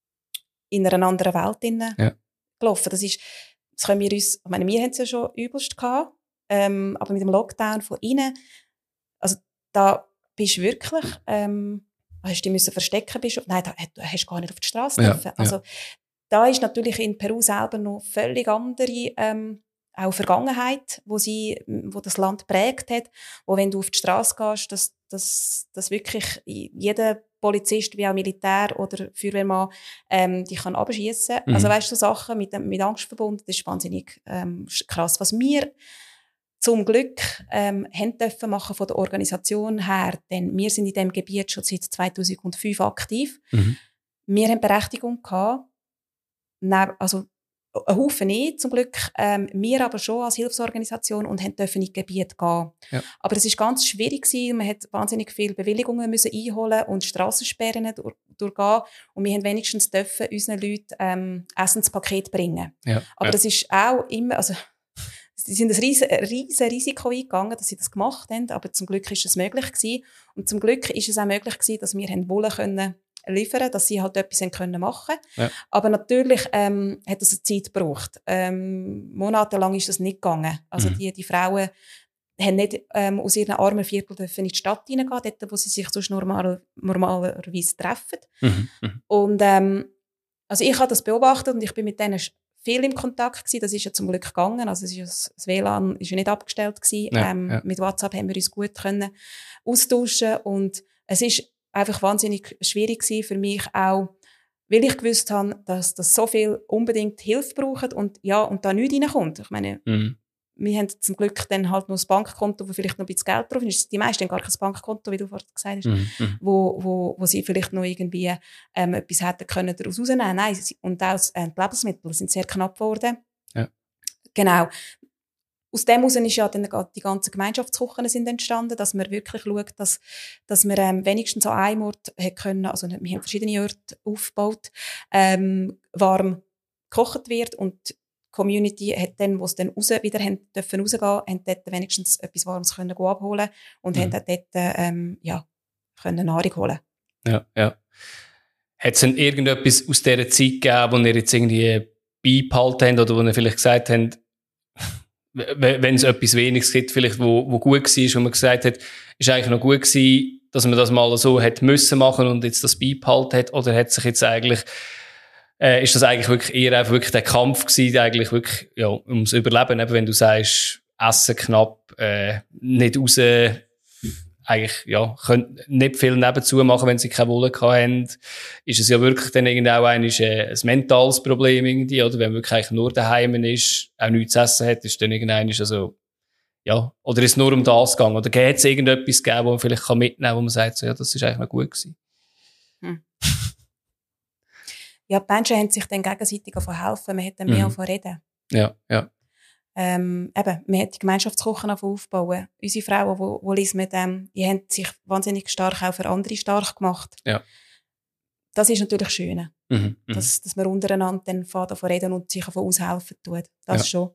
in einer anderen Welt innen ja. gelaufen. Das ist, das können wir uns, ich meine, wir haben es ja schon übelst gehabt, ähm, aber mit dem Lockdown von innen, also da bist du wirklich, ähm, hast du dich müssen verstecken, bist du, nein, da hast du gar nicht auf die Straße ja, dürfen. Also ja. da ist natürlich in Peru selber noch völlig andere, ähm, auch Vergangenheit, wo sie, wo das Land prägt hat, wo wenn du auf die Straße gehst, dass, dass, dass wirklich jeder Polizist wie auch Militär oder Feuerwehrmann ähm, dich kann abschießen. Mhm. Also weißt du, so Sachen mit, mit Angst verbunden, das ist wahnsinnig ähm, krass. Was wir zum Glück ähm, haben dürfen machen von der Organisation her, denn wir sind in diesem Gebiet schon seit zweitausendfünf aktiv. Mhm. Wir haben Berechtigung gehabt, also ein Haufen nicht, zum Glück. Ähm, wir aber schon als Hilfsorganisation und haben dürfen in die Gebiete gehen. Ja. Aber es war ganz schwierig gewesen. Man hat wahnsinnig viele Bewilligungen müssen einholen und Strassensperren durch, durchgehen. Und wir haben wenigstens dürfen unseren Leuten ähm, Essenspaket bringen. Ja. Aber ja. das ist auch immer, also, sie sind ein riesen, riesen Risiko eingegangen, dass sie das gemacht haben. Aber zum Glück ist es möglich gewesen. Und zum Glück ist es auch möglich gewesen, dass wir haben wollen können, liefern, dass sie halt etwas machen können. Ja. Aber natürlich ähm, hat das eine Zeit gebraucht. Ähm, monatelang ist das nicht gegangen. Also mhm. die, die Frauen haben nicht ähm, aus ihren armen Viertel dürfen in die Stadt hineingehen, dort, wo sie sich sonst normal, normalerweise treffen. Mhm. Und ähm, also ich habe das beobachtet und ich bin mit denen viel im Kontakt gewesen. Das ist ja zum Glück gegangen. Also es ist, das W L A N ist ja nicht abgestellt gewesen. Ja, ähm, ja. Mit WhatsApp haben wir uns gut können austauschen und es ist einfach wahnsinnig schwierig gewesen für mich auch, weil ich gewusst habe, dass das so viel unbedingt Hilfe braucht und ja, und da nichts reinkommt. Ich meine, mhm. wir haben zum Glück dann halt noch ein Bankkonto, wo vielleicht noch ein bisschen Geld drauf ist. Die meisten haben gar kein Bankkonto, wie du vorhin gesagt hast, mhm. wo, wo, wo sie vielleicht noch irgendwie ähm, etwas hätten können daraus rausnehmen. Nein, und auch äh, die Lebensmittel sind sehr knapp geworden. Ja. Genau. Aus dem heraus ist ja dann die ganzen Gemeinschaftskochen sind entstanden, dass man wirklich schaut, dass, dass wir ähm, wenigstens an einem Ort können, also wir haben verschiedene Orte aufgebaut, ähm, warm gekocht wird und die Community hat dann, wo es dann raus, wieder haben, dürfen rausgehen, haben dort wenigstens etwas Warmes können abholen und mhm. haben dort ähm, ja, können Nahrung holen. Ja, ja. Hat es denn irgendetwas aus dieser Zeit gegeben, wo ihr jetzt irgendwie beibehalten habt oder wo ihr vielleicht gesagt habt, wenn es etwas Weniges gibt, vielleicht, wo, wo gut war, wo man gesagt hat, ist eigentlich noch gut gewesen, dass man das mal so hat müssen machen und jetzt das beibehalten hat, oder hat sich jetzt eigentlich, äh, ist das eigentlich wirklich eher einfach wirklich der Kampf gewesen, eigentlich wirklich, ja, ums Überleben, eben wenn du sagst, Essen knapp, äh, nicht raus, eigentlich, ja, können nicht viel nebenzu machen, wenn sie keine Wolle hatten, ist es ja wirklich dann irgendwie auch ein, äh, ein mentales Problem irgendwie, oder? Wenn man wirklich eigentlich nur daheim ist, auch nichts zu essen hat, ist dann irgendein, also, ja, oder ist es nur um das gegangen? Oder gibt es irgendetwas gegeben, wo man vielleicht mitnehmen kann, wo man sagt, so, ja, das ist eigentlich noch gut gewesen? Hm. ja, die Menschen haben sich dann gegenseitig davon helfen, man hat dann mehr Mhm. davon reden. Ja, ja. Ähm, eben, man hat die Gemeinschaftsküchen aufbauen. Unsere Frauen, die, die lesen mit dem, die haben sich wahnsinnig stark auch für andere stark gemacht. Ja. Das ist natürlich schön, Mhm. Mhm. dass, dass man untereinander dann davon reden und sich davon aushelfen tut. Das Ja. schon.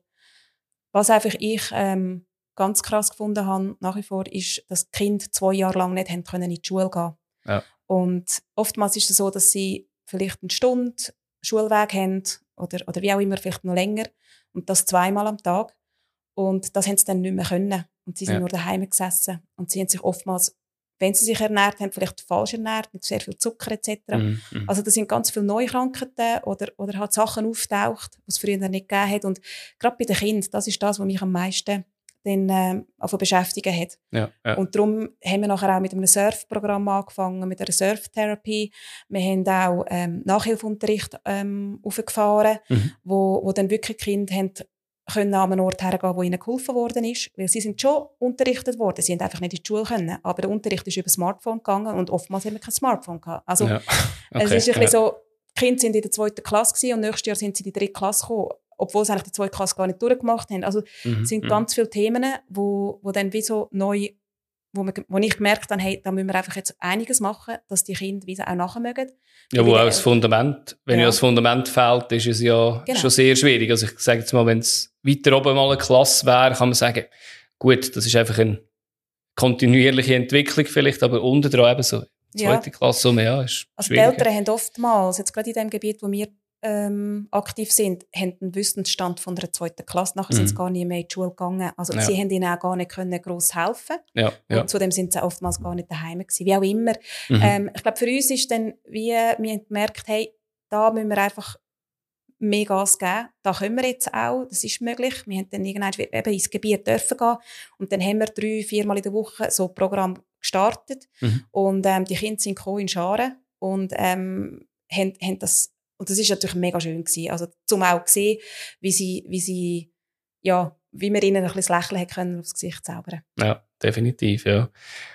Was einfach ich ähm, ganz krass gefunden habe, nach wie vor, ist, dass die Kinder zwei Jahre lang nicht haben können in die Schule gehen. Ja. Und oftmals ist es so, dass sie vielleicht eine Stunde Schulweg haben oder, oder wie auch immer, vielleicht noch länger. Und das zweimal am Tag. Und das haben sie dann nicht mehr können. Und sie sind Ja. nur daheim gesessen. Und sie haben sich oftmals, wenn sie sich ernährt haben, vielleicht falsch ernährt, mit sehr viel Zucker et cetera. Mhm. Mhm. Also da sind ganz viele neue Krankheiten oder, oder halt Sachen auftaucht, die es früher nicht gegeben hat. Und gerade bei den Kindern, das ist das, was mich am meisten dann, äh, also beschäftigen hat. Ja, ja. Und darum haben wir nachher auch mit einem Surfprogramm angefangen, mit einer Surftherapie. Wir haben auch ähm, Nachhilfeunterricht ähm, aufgefahren, Mhm. wo, wo dann wirklich die Kinder haben können an einen Ort hergehen, wo ihnen geholfen worden ist. Weil sie sind schon unterrichtet worden, sie haben einfach nicht in die Schule können. Aber der Unterricht ist über Smartphone gegangen und oftmals haben wir kein Smartphone gehabt. Also Ja. Okay. es ist ein ja. bisschen so, die Kinder sind in der zweiten Klasse gewesen und nächstes Jahr sind sie in die dritte Klasse gekommen, obwohl sie eigentlich die zweite Klasse gar nicht durchgemacht haben. Also Mhm. es sind Mhm. ganz viele Themen, wo, wo dann wie so neu, wo, wir, wo ich gemerkt habe, hey, da müssen wir einfach jetzt einiges machen, dass die Kinder wie sie auch nachher mögen. Ja, Weil wo die- auch das Fundament, wenn Ja. ja das Fundament fehlt, ist es ja Genau. schon sehr schwierig. Also ich sage jetzt mal, wenn es weiter oben mal eine Klasse wäre, kann man sagen, gut, das ist einfach eine kontinuierliche Entwicklung vielleicht, aber unten dran eben so, zweite Klasse, so mehr, ja, ist Also die schwierig. Eltern haben oftmals, jetzt gerade in dem Gebiet, wo wir ähm, aktiv sind, haben einen Wissensstand von der zweiten Klasse. Nachher Mhm. sind sie gar nicht mehr in die Schule gegangen. Also Ja. sie haben ihnen auch gar nicht können gross helfen. Ja, ja. Und zudem sind sie oftmals gar nicht daheim gewesen. Wie auch immer. Mhm. Ähm, ich glaube, für uns ist dann, wie wir haben gemerkt, hey, da müssen wir einfach mehr Gas geben. Da können wir jetzt auch, das ist möglich. Wir haben dann irgendwann eben ins Gebiet dürfen gehen. Und dann haben wir drei, viermal in der Woche so ein Programm gestartet. Mhm. Und ähm, die Kinder sind gekommen in Scharen und ähm, haben, haben das, und das ist natürlich mega schön gewesen. Also zum auch zu sehen, wie sie, wie sie, ja, wie wir ihnen ein bisschen das Lächeln haben können aufs Gesicht zaubern. Ja, definitiv, ja.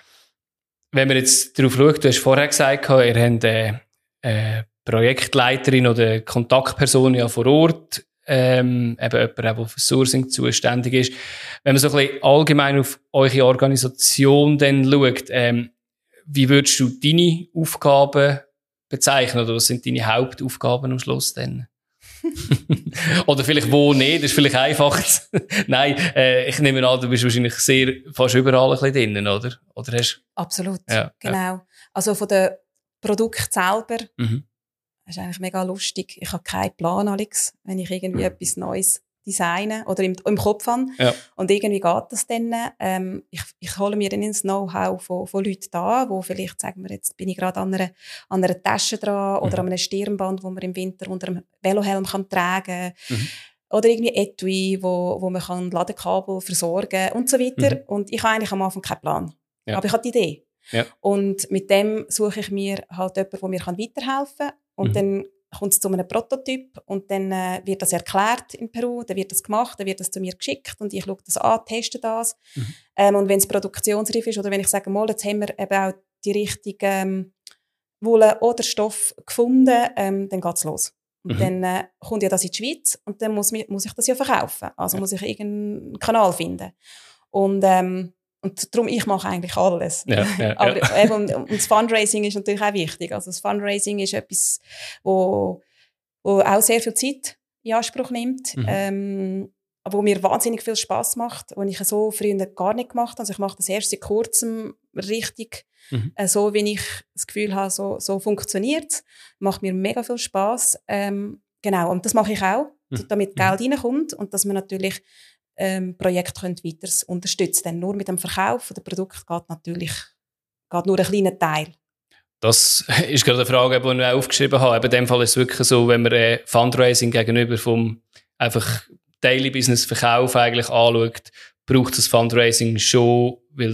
Wenn man jetzt darauf schaut, du hast vorher gesagt, ihr habt äh, äh, Projektleiterin oder Kontaktperson ja vor Ort, ähm, eben jemand, der für Sourcing zuständig ist. Wenn man so ein bisschen allgemein auf eure Organisation dann schaut, ähm, wie würdest du deine Aufgaben bezeichnen oder was sind deine Hauptaufgaben am Schluss dann? Oder vielleicht wo nicht, das ist vielleicht einfach. Nein, äh, ich nehme an, du bist wahrscheinlich sehr, fast überall ein bisschen drin, oder? Oder hast Absolut, Ja, genau. ja. Also von den Produkten selber, Mhm. das ist eigentlich mega lustig. Ich habe keinen Plan, Alex, wenn ich irgendwie etwas Neues designe oder im, im Kopf habe. Ja. Und irgendwie geht das dann. Ähm, ich, ich hole mir dann ins Know-how von, von Leuten da, wo vielleicht, sagen wir jetzt, bin ich gerade an einer, an einer Tasche dran oder Mhm. an einem Stirnband, wo man im Winter unter einem Velohelm kann tragen kann. Mhm. Oder irgendwie Etui, wo, wo man kann Ladekabel versorgen und so weiter. Mhm. Und ich habe eigentlich am Anfang keinen Plan. Ja. Aber ich habe die Idee. Ja. Und mit dem suche ich mir halt jemanden, der mir weiterhelfen kann. Und Mhm. dann kommt es zu einem Prototyp und dann äh, wird das erklärt in Peru, dann wird das gemacht, dann wird das zu mir geschickt und ich schaue das an, teste das. Mhm. Ähm, und wenn es produktionsreif ist oder wenn ich sage, mal, jetzt haben wir eben auch die richtige ähm, Wolle oder Stoff gefunden, ähm, dann geht es los. Und Mhm. dann äh, kommt ja das in die Schweiz und dann muss, mi- muss ich das ja verkaufen. Also Ja. muss ich irgendeinen Kanal finden. Und, ähm, und darum, ich mache eigentlich alles. Ja, ja, Aber ja. eben, und, und das Fundraising ist natürlich auch wichtig. Also das Fundraising ist etwas, wo, wo auch sehr viel Zeit in Anspruch nimmt, Mhm. ähm, aber wo mir wahnsinnig viel Spass macht, was ich so früher gar nicht gemacht habe. Also ich mache das erst seit kurzem richtig, Mhm. äh, so wie ich das Gefühl habe, so, so funktioniert es. Macht mir mega viel Spass. Ähm, genau, und das mache ich auch, Mhm. damit Geld reinkommt und dass man natürlich ähm, Projekte weiter unterstützen. Denn nur mit dem Verkauf der Produkte geht natürlich geht nur ein kleiner Teil. Das ist gerade eine Frage, die ich auch aufgeschrieben habe. Eben in dem Fall ist es wirklich so, wenn man äh, Fundraising gegenüber vom einfach Daily Business Verkauf eigentlich anschaut, braucht das Fundraising schon, weil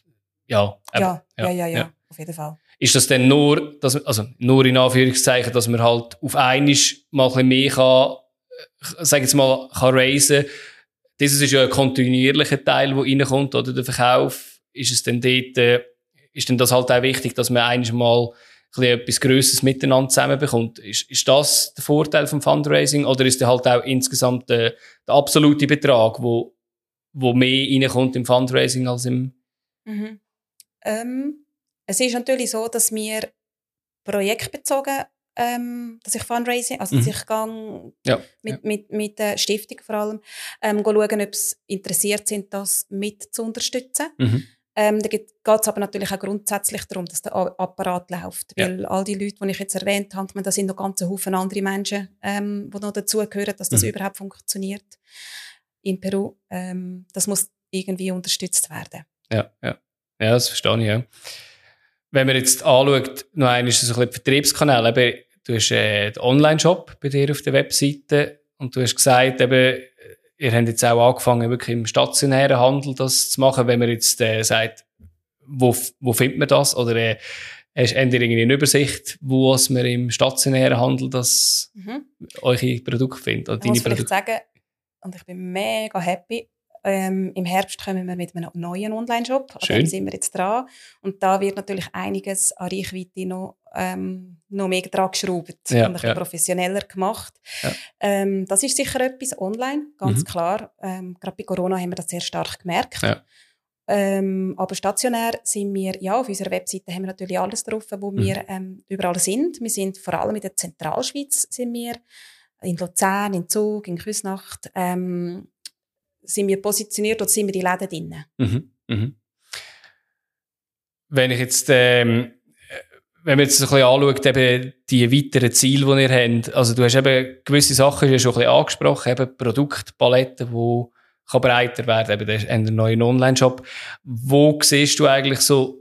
ja, eben, Ja, ja, ja, ja, auf jeden Fall. Ist das denn nur, dass, also nur in Anführungszeichen, dass man halt auf einmal mal ein bisschen mehr kann, äh, sag jetzt mal, kann raisen? Das ist ja ein kontinuierlicher Teil, der reinkommt, oder der Verkauf. Ist es denn dort, äh, ist denn das halt auch wichtig, dass man einmal mal ein bisschen etwas Grösseres miteinander zusammenbekommt. Ist, ist das der Vorteil vom Fundraising oder ist der halt auch insgesamt der, der absolute Betrag, wo, wo mehr reinkommt im Fundraising als im... Mhm. Ähm, es ist natürlich so, dass wir projektbezogen, ähm, dass ich Fundraising, also mhm. dass ich gang ja, mit, ja. mit, mit der Stiftung vor allem, ähm, schauen, ob sie interessiert sind, das mit zu unterstützen. Mhm. Ähm, da geht es aber natürlich auch grundsätzlich darum, dass der Apparat läuft. Weil ja. all die Leute, die ich jetzt erwähnt habe, da sind noch ganz Haufen andere Menschen, ähm, die noch dazugehören, dass das mhm. überhaupt funktioniert in Peru. Ähm, das muss irgendwie unterstützt werden. Ja, ja. Ja, das verstehe ich, ja. Wenn man jetzt anschaut, noch einmal so ein bisschen Vertriebskanal, eben, du hast äh, den Online-Shop bei dir auf der Webseite und du hast gesagt, eben, ihr habt jetzt auch angefangen, wirklich im stationären Handel das zu machen. Wenn man jetzt äh, sagt, wo, wo findet man das? Oder äh, hast du irgendwie eine Übersicht, wo man im stationären Handel das mhm. eure Produkte findet? Oder ich muss vielleicht sagen, und ich bin mega happy, ähm, im Herbst kommen wir mit einem neuen Online-Shop. An dem sind wir jetzt dran. Und da wird natürlich einiges an Reichweite noch, ähm, noch mehr dran geschraubt ja, und ein bisschen ja. professioneller gemacht. Ja. Ähm, das ist sicher etwas online, ganz mhm. klar. Ähm, gerade bei Corona haben wir das sehr stark gemerkt. Ja. Ähm, aber stationär sind wir, ja, auf unserer Webseite haben wir natürlich alles drauf, wo mhm. wir ähm, überall sind. Wir sind vor allem in der Zentralschweiz, sind wir in Luzern, in Zug, in Küsnacht, ähm, sind wir positioniert oder sind wir in Läden drin. Mhm. Mhm. Wenn ich jetzt, ähm, wenn man jetzt ein bisschen anschaut, eben die weiteren Ziele, die ihr habt, also du hast eben gewisse Sachen schon ein bisschen angesprochen, eben Produktpaletten, die kann breiter werden, eben einen neuen Online-Shop. Wo siehst du eigentlich so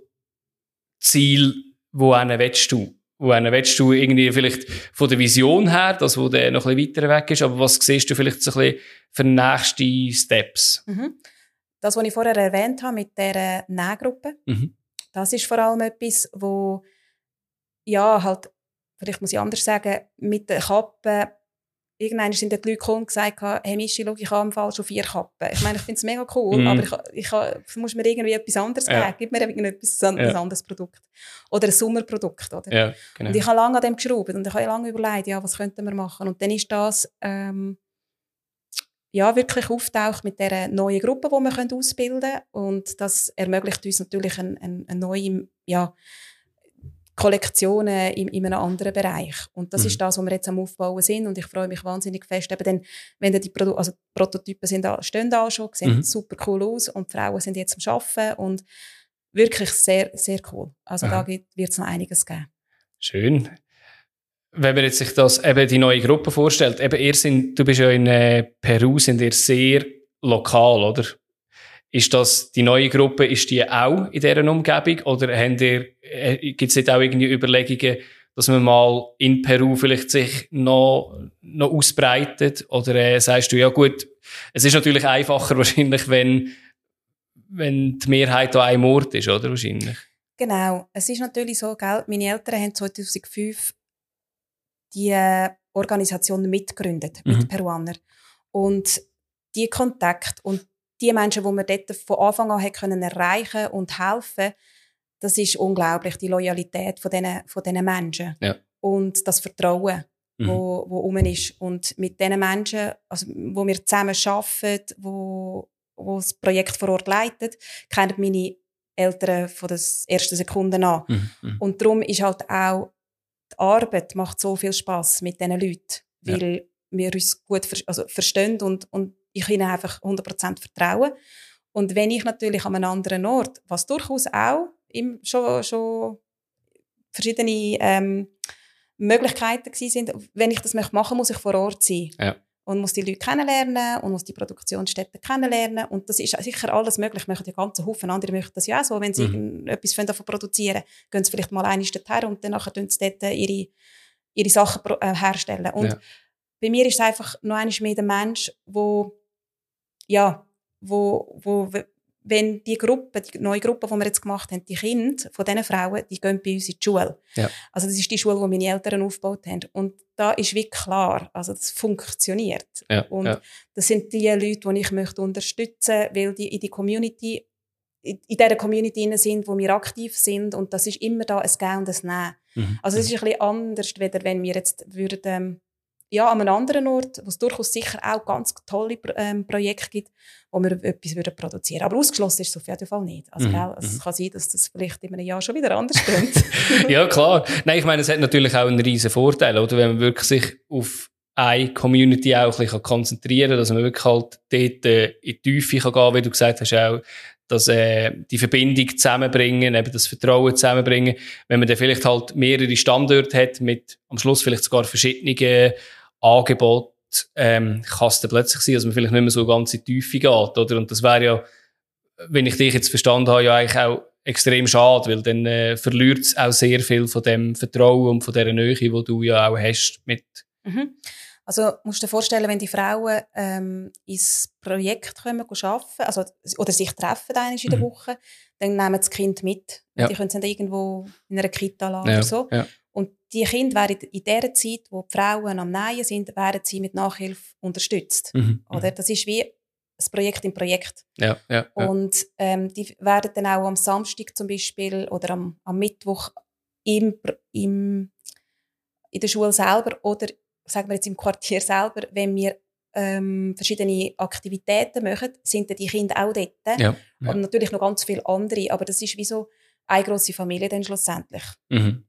Ziel, wo einen willst du? Wo einen willst du irgendwie vielleicht von der Vision her, das, wo der noch ein bisschen weiter weg ist, aber was siehst du vielleicht so ein bisschen für nächste Steps? Mhm. Das, was ich vorher erwähnt habe mit der Nähgruppe, mhm. das ist vor allem etwas, wo, ja, halt, vielleicht muss ich anders sagen, mit der Kappe, irgendwann sind die Leute gekommen und gesagt, hey Mischi, schau, ich habe im Fall schon vier Kappen. Ich meine, ich finde es mega cool, mm. aber ich, ich, ich muss mir irgendwie etwas anderes geben. Ja. Gib mir irgendetwas, ein ja. anderes Produkt. Oder ein Sommerprodukt. Oder? Ja, genau. Und ich habe lange an dem geschraubt und ich habe lange überlegt, ja, was könnten wir machen. Und dann ist das ähm, ja, wirklich auftaucht mit dieser neuen Gruppe, die wir ausbilden können. Und das ermöglicht uns natürlich eine, eine, eine neue, ja, Kollektionen in, in einem anderen Bereich. Und das mhm. ist das, was wir jetzt am Aufbauen sind. Und ich freue mich wahnsinnig fest, eben dann, wenn die, Produ- also die Prototypen sind da, stehen da schon, sehen mhm. super cool aus und die Frauen sind jetzt am Arbeiten und wirklich sehr, sehr cool. Also Aha. da wird es noch einiges geben. Schön. Wenn man jetzt sich das, eben die neue Gruppe vorstellt, eben ihr sind, du bist ja in äh, Peru, sind ihr sehr lokal, oder? Ist das, die neue Gruppe, ist die auch in dieser Umgebung? Oder habt ihr, äh, gibt es nicht auch irgendwie Überlegungen, dass man mal in Peru vielleicht sich noch, noch ausbreitet? Oder äh, sagst du, ja gut, es ist natürlich einfacher wahrscheinlich, wenn, wenn die Mehrheit an einem Ort ist, oder? Wahrscheinlich. Genau. Es ist natürlich so, gell, meine Eltern haben zweitausendfünf die äh, Organisation mitgegründet, mhm. mit Peruanern. Und die Kontakt und die Menschen, die wir dort von Anfang an können erreichen und helfen, das ist unglaublich, die Loyalität von diesen, von diesen Menschen. Ja. Und das Vertrauen, mhm. wo, wo rum ist. Und mit diesen Menschen, also, wo wir zusammen arbeiten, wo, wo das Projekt vor Ort leitet, kennen meine Eltern von der ersten Sekunde an. Mhm. Und darum ist halt auch, die Arbeit macht so viel Spass mit diesen Leuten, weil ja. wir uns gut ver- also verstehen und, und ich ihnen einfach hundert Prozent vertraue. Und wenn ich natürlich an einem anderen Ort, was durchaus auch im, schon, schon verschiedene ähm, Möglichkeiten gewesen sind, wenn ich das machen möchte, muss ich vor Ort sein. Ja. Und muss die Leute kennenlernen und muss die Produktionsstätten kennenlernen. Und das ist sicher alles möglich. Möchten die ganzen Haufen andere möchten das ja auch so. Wenn sie mhm. etwas davon produzieren, gehen sie vielleicht mal einmal dorthin und dann tun sie dort ihre, ihre Sachen äh, herstellen. Und ja. bei mir ist es einfach noch einmal mehr der Mensch, wo ja, wo, wo, wenn die Gruppe, die neue Gruppe, die wir jetzt gemacht haben, die Kinder von diesen Frauen, die gehen bei uns in die Schule. Ja. Also das ist die Schule, die meine Eltern aufgebaut haben. Und da ist wirklich klar, also das funktioniert. Ja. Und ja. das sind die Leute, die ich möchte unterstützen möchte, weil die in die Community, in dieser Community sind, wo wir aktiv sind. Und das ist immer da ein Gehen und ein Nehmen. Mhm. Also es ist ein bisschen anders, weder wenn wir jetzt würden, ähm, ja, an einem anderen Ort, wo es durchaus sicher auch ganz tolle ähm, Projekte gibt, wo wir etwas würden produzieren. Aber ausgeschlossen ist es auf jeden Fall nicht. Also, mhm. gell, es kann sein, dass das vielleicht in einem Jahr schon wieder anders klingt. Ja, klar. Nein, ich meine, es hat natürlich auch einen riesen Vorteil, oder? Wenn man wirklich sich auf eine Community auch ein bisschen konzentrieren kann, dass man wirklich halt dort äh, in die Tiefe kann gehen, wie du gesagt hast, auch, dass äh, die Verbindung zusammenbringen, eben das Vertrauen zusammenbringen. Wenn man dann vielleicht halt mehrere Standorte hat, mit am Schluss vielleicht sogar verschiedene Angebote, ähm, kann es dann plötzlich sein, dass man vielleicht nicht mehr so ganz in die Tiefe geht, oder? Und das wäre ja, wenn ich dich jetzt verstanden habe, ja eigentlich auch extrem schade, weil dann äh, verliert es auch sehr viel von dem Vertrauen und von dieser Nähe, die du ja auch hast mit. Mhm. Also musst du dir vorstellen, wenn die Frauen ähm, ins Projekt kommen, arbeiten, also, oder sich treffen einmal in der Woche, dann nehmen das Kind mit. Ja. Die können es dann irgendwo in einer Kita lassen ja. oder so. Ja. Und die Kinder werden in der Zeit, wo die Frauen am Nähen sind, werden sie mit Nachhilfe unterstützt. Mhm. Oder? Das ist wie ein Projekt im Projekt. Ja, ja, ja. Und ähm, die werden dann auch am Samstag zum Beispiel oder am, am Mittwoch im, im, in der Schule selber oder sagen wir jetzt im Quartier selber, wenn wir ähm, verschiedene Aktivitäten machen, sind dann die Kinder auch dort. Ja, ja. Und natürlich noch ganz viele andere, aber das ist wie so eine grosse Familie dann schlussendlich. Mhm.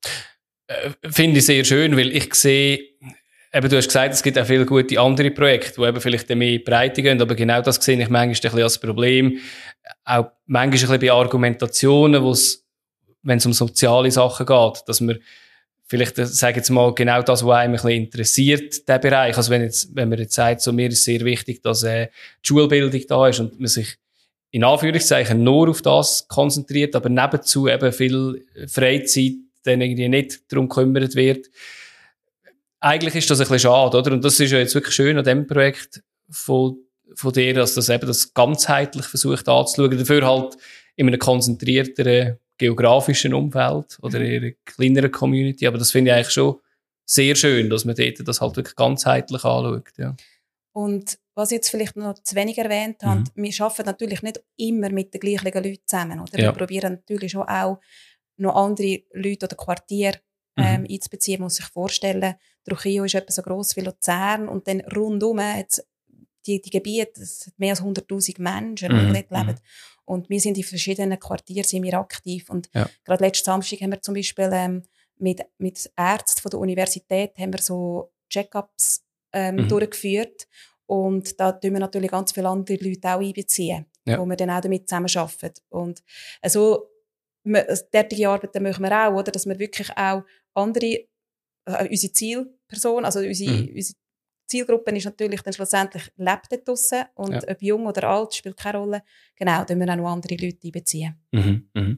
Äh, finde ich sehr schön, weil ich sehe, eben, du hast gesagt, es gibt auch viele gute andere Projekte, die eben vielleicht mehr Breite gehen, aber genau das sehe ich manchmal ein bisschen als Problem. Auch manchmal ein bisschen bei Argumentationen, wo es, wenn es um soziale Sachen geht, dass man vielleicht, sage ich jetzt mal, genau das, was einem ein bisschen interessiert, der Bereich. Also wenn jetzt, wenn man jetzt sagt, so, mir ist sehr wichtig, dass äh, die Schulbildung da ist und man sich in Anführungszeichen nur auf das konzentriert, aber nebenzu eben viel Freizeit dann irgendwie nicht darum gekümmert wird. Eigentlich ist das ein bisschen schade, oder? Und das ist ja jetzt wirklich schön an diesem Projekt von, von dir, dass das eben das ganzheitlich versucht anzuschauen. Dafür halt in einem konzentrierteren geografischen Umfeld oder in einer kleineren Community. Aber das finde ich eigentlich schon sehr schön, dass man dort das halt wirklich ganzheitlich anschaut. Ja. Und was ich jetzt vielleicht noch zu wenig erwähnt habe, mhm. wir arbeiten natürlich nicht immer mit den gleichen Leuten zusammen. Oder? Ja. Wir probieren natürlich schon auch noch andere Leute oder Quartiere ähm, mhm. einzubeziehen. Man muss sich vorstellen, Trujillo ist etwa so gross wie Luzern und dann rundum jetzt die, die Gebiete, es hat mehr als hunderttausend Menschen, die mhm. dort leben. Und wir sind in verschiedenen Quartieren sind wir aktiv. Und ja. gerade letzten Samstag haben wir zum Beispiel ähm, mit, mit Ärzten von der Universität haben wir so Check-ups ähm, mhm. durchgeführt. Und da tun wir natürlich ganz viele andere Leute auch einbeziehen, ja. wo wir dann auch damit zusammenarbeiten. Und also, derartige Arbeiten machen wir auch, oder? Dass wir wirklich auch andere, äh, unsere Zielperson, also unsere, mhm. unsere Zielgruppe ist natürlich dann schlussendlich, lebt dort draussen und ja. ob jung oder alt, spielt keine Rolle. Genau, da müssen wir auch noch andere Leute einbeziehen. Mhm. Mhm.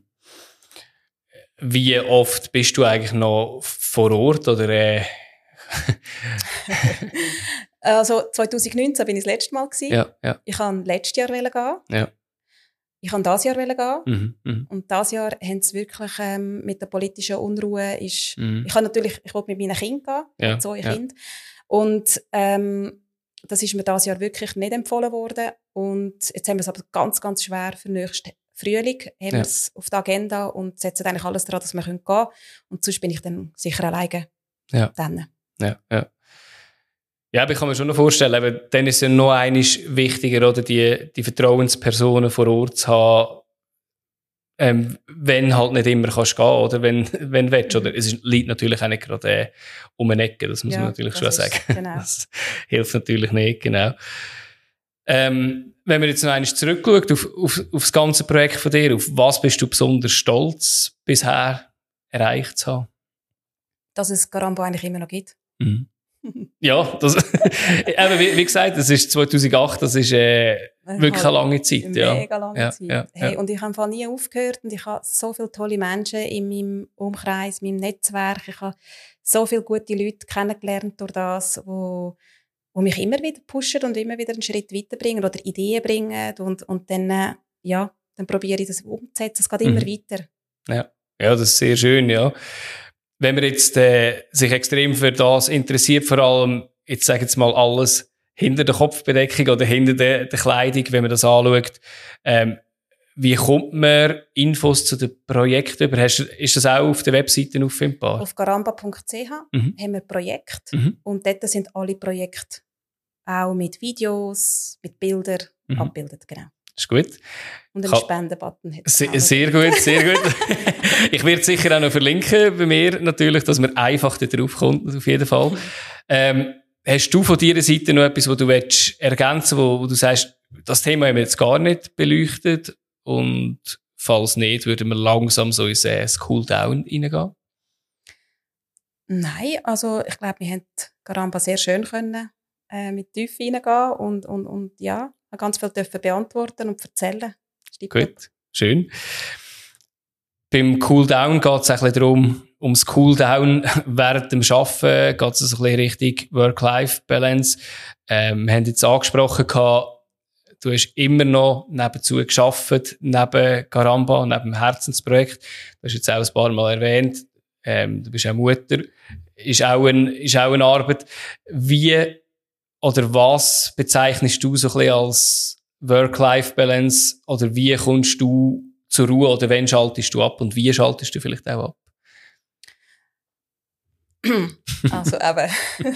Wie oft bist du eigentlich noch vor Ort? Oder, äh? Also zwanzig neunzehn bin ich das letzte Mal gewesen. Ja, ja. Ich wollte letztes Jahr gehen. Ja. Ich wollte dieses Jahr gehen. Mhm, mh. Und dieses Jahr haben sie wirklich ähm, mit der politischen Unruhe ist, mhm. ich kann natürlich, ich wollte mit meinen Kindern gehen, ja, zwei ja. Kinder. Und ähm, das ist mir dieses Jahr wirklich nicht empfohlen worden. Und jetzt haben wir es aber ganz, ganz schwer für nächsten Frühling, haben ja. wir es auf der Agenda und setzen eigentlich alles daran, dass wir gehen können. Und sonst bin ich dann sicher alleine. Ja. Dann. Ja, ja. Ja, aber ich kann mir schon noch vorstellen, aber dann ist es ja noch einmal wichtiger, oder, die, die Vertrauenspersonen vor Ort zu haben, ähm, wenn halt nicht immer kannst gehen, oder wenn, wenn du willst, oder? Es liegt natürlich auch nicht gerade äh, um eine Ecke, das muss ja, man natürlich schon sagen. Genau. Das hilft natürlich nicht, genau. Ähm, wenn man jetzt noch einmal zurückschaut auf, auf, auf das ganze Projekt von dir, auf was bist du besonders stolz bisher erreicht zu haben? Dass es Caramba eigentlich immer noch gibt. Mhm. Ja, das, eben, wie, wie gesagt, das ist zweitausendacht, das ist äh, wirklich eine lange Zeit. Eine ja. mega lange ja, Zeit. Ja, hey, ja. Und ich habe nie aufgehört und ich habe so viele tolle Menschen in meinem Umkreis, in meinem Netzwerk. Ich habe so viele gute Leute kennengelernt durch das, wo, wo mich immer wieder pushen und immer wieder einen Schritt weiterbringen oder Ideen bringen. Und, und dann, äh, ja, dann probiere ich das umzusetzen. Es geht immer mhm. weiter. Ja. ja, das ist sehr schön, ja. Wenn man jetzt äh, sich extrem für das interessiert, vor allem, jetzt sage ich jetzt mal alles hinter der Kopfbedeckung oder hinter der, der Kleidung, wenn man das anschaut, ähm, wie kommt man Infos zu den Projekten über? Hast, ist das auch auf der Webseite auffindbar? Auf garamba punkt c h mhm. haben wir Projekte mhm. und dort sind alle Projekte auch mit Videos, mit Bildern mhm. abgebildet, genau. Das ist gut. Und einen Spendenbutton hat es sehr, sehr gut, sehr gut. Ich werde sicher auch noch verlinken bei mir natürlich, dass man einfach da drauf kommt, auf jeden Fall. Mhm. Ähm, hast du von deiner Seite noch etwas, was du willst ergänzen, wo, wo du sagst, das Thema haben wir jetzt gar nicht beleuchtet und falls nicht, würden wir langsam so in das Cooldown reingehen? Nein, also ich glaube, wir haben Garamba sehr schön können, äh, mit Tiefe reingehen und, und, und ja, ganz viel dürfen beantworten und erzählen. Gut, schön. Beim Cooldown geht es ein bisschen darum, ums Cooldown während dem Arbeiten, geht es ein bisschen Richtung Work-Life-Balance. Ähm, wir haben jetzt angesprochen, du hast immer noch nebenzu gearbeitet, neben Garamba, neben dem Herzensprojekt. Du hast jetzt auch ein paar Mal erwähnt, ähm, du bist auch Mutter, ist auch, ein, ist auch eine Arbeit. Wie oder was bezeichnest du so ein bisschen als Work-Life-Balance oder wie kommst du zur Ruhe oder wann schaltest du ab und wie schaltest du vielleicht auch ab? Also eben.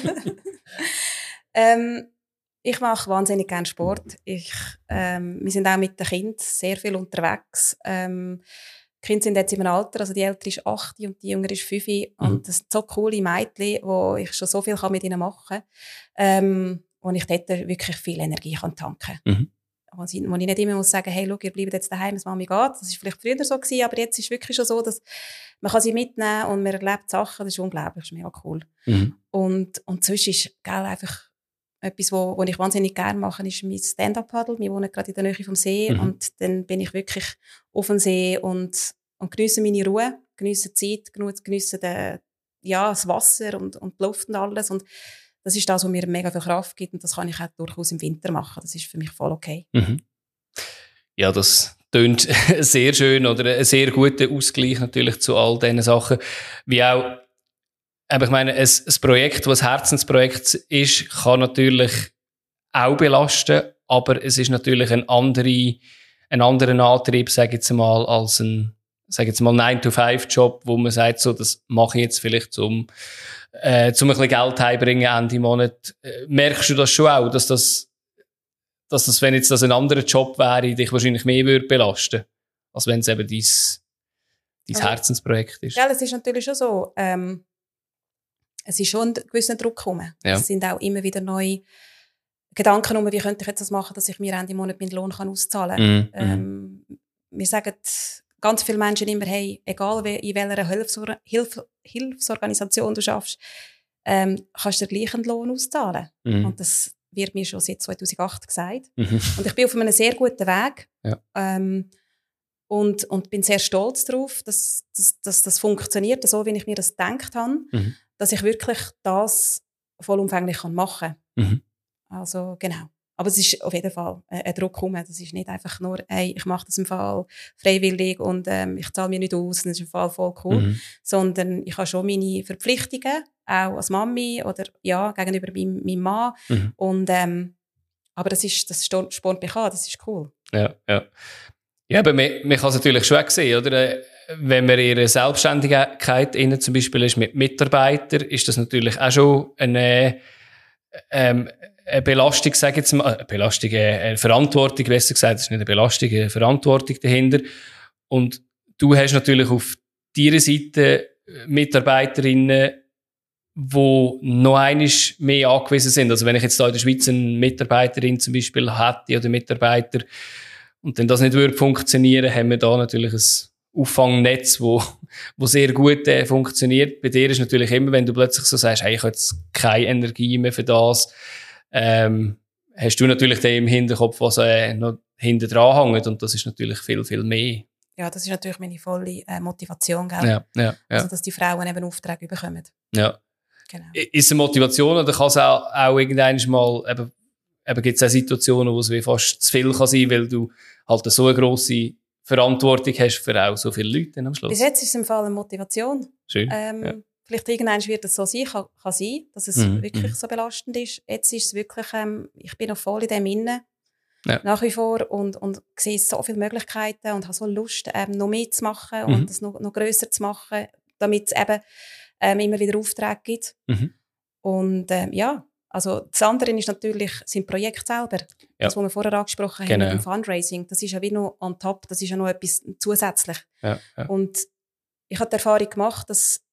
ähm, ich mache wahnsinnig gerne Sport. Ich, ähm, wir sind auch mit den Kindern sehr viel unterwegs. Ähm, die Kinder sind jetzt in einem Alter, also die Ältere ist acht und die Jüngere ist fünf. Mhm. Und das sind so coole Mädchen, wo ich schon so viel mit ihnen machen kann, ähm, wo ich dort wirklich viel Energie kann tanken kann. Mhm. Wo ich, wo ich nicht immer muss sagen, hey, schau, ihr bleibt jetzt daheim, das Mami geht. Das war vielleicht früher so gewesen, aber jetzt ist es wirklich schon so, dass man kann sie mitnehmen und man erlebt Sachen, das ist unglaublich, das ist mega cool. Mhm. Und, und sonst ist, gell, einfach etwas, wo, wo ich wahnsinnig gerne mache, ist mein Stand-Up-Paddle. Wir wohnen gerade in der Nähe vom See mhm. und dann bin ich wirklich auf dem See und, und geniesse meine Ruhe, geniesse die Zeit, geniesse den, ja, das Wasser und, und die Luft und alles. Und das ist das, was mir mega viel Kraft gibt und das kann ich auch durchaus im Winter machen. Das ist für mich voll okay. Mhm. Ja, das tönt sehr schön oder ein sehr guter Ausgleich natürlich zu all diesen Sachen. Wie auch, aber ich meine, ein, ein Projekt, das ein Herzensprojekt ist, kann natürlich auch belasten, aber es ist natürlich ein, andere, ein anderer Antrieb, sage ich jetzt mal, als ein, sage jetzt mal, nine to five Job, wo man sagt, so, das mache ich jetzt vielleicht zum, äh, zum ein bisschen Geld heimbringen Ende Monat. Äh, merkst du das schon auch, dass das, dass das, wenn jetzt das ein anderer Job wäre, dich wahrscheinlich mehr würde belasten, als wenn es eben dein, dein also, Herzensprojekt ist? Ja, es ist natürlich schon so, ähm, es ist schon ein gewisser Druck gekommen. Ja. Es sind auch immer wieder neue Gedanken um, wie könnte ich jetzt das machen, dass ich mir Ende Monat meinen Lohn kann auszahlen kann. Mm, ähm, mm. Wir sagen ganz viele Menschen immer, hey, egal in welcher Hilfsor- Hilf- Hilfsorganisation du schaffst, ähm, kannst du den gleichen Lohn auszahlen. Mm. Und das wird mir schon seit zweitausendacht gesagt. Mm. Und ich bin auf einem sehr guten Weg. Ja. Ähm, und, und bin sehr stolz darauf, dass, dass, dass das funktioniert, so wie ich mir das gedacht habe. Mm. Dass ich wirklich das vollumfänglich machen kann. Mhm. Also, genau. Aber es ist auf jeden Fall ein, ein Druck herum. Das ist nicht einfach nur, hey, ich mache das im Fall freiwillig und ähm, ich zahle mir nicht aus, das ist im Fall voll cool. Mhm. Sondern ich habe schon meine Verpflichtungen, auch als Mami oder ja, gegenüber meinem, meinem Mann. Mhm. Und, ähm, aber das ist, das spornt mich an, das ist cool. Ja, ja. Ja, aber man, man kann es natürlich schon sehen, oder? Wenn man in ihrer Selbstständigkeit innen zum Beispiel ist mit Mitarbeitern, ist das natürlich auch schon eine, ähm, eine Belastung, sage ich jetzt mal, eine Belastung, eine Verantwortung, besser gesagt, das ist nicht eine Belastung, eine Verantwortung dahinter. Und du hast natürlich auf deiner Seite Mitarbeiterinnen, die noch einmal mehr angewiesen sind. Also wenn ich jetzt da in der Schweiz eine Mitarbeiterin zum Beispiel hätte oder Mitarbeiter, und wenn das nicht würde funktionieren, haben wir da natürlich ein Auffangnetz, wo, wo sehr gut äh, funktioniert. Bei dir ist natürlich immer, wenn du plötzlich so sagst, hey, ich habe jetzt keine Energie mehr für das, ähm, hast du natürlich den im Hinterkopf, was äh, noch hinten dran hängt. Und das ist natürlich viel, viel mehr. Ja, das ist natürlich meine volle äh, Motivation, gell? Ja, ja, ja. Also, dass die Frauen eben Aufträge bekommen. Ja. Genau. Ist es eine Motivation oder kann es auch, auch irgendwann mal, eben, eben gibt es auch Situationen, wo es wie fast zu viel kann sein, weil du halt so eine grosse Verantwortung hast für auch so viele Leute am Schluss. Bis jetzt ist es im Fall eine Motivation. Schön. Ähm, ja. Vielleicht irgendwann wird es so sein, kann, kann sein, dass es mhm. wirklich mhm. so belastend ist. Jetzt ist es wirklich, ähm, ich bin noch voll in dem inne. Ja. Nach wie vor. Und, und sehe so viele Möglichkeiten und habe so Lust, ähm, noch mehr zu machen mhm. und das noch, noch grösser zu machen, damit es eben ähm, immer wieder Aufträge gibt. Mhm. Und ähm, ja, also das andere ist natürlich sein Projekt selber. Ja. Das, was wir vorher angesprochen genau. haben, mit dem Fundraising. Das ist ja wie noch on top, das ist ja noch etwas zusätzlich. Ja, ja. Und ich habe die Erfahrung gemacht, dass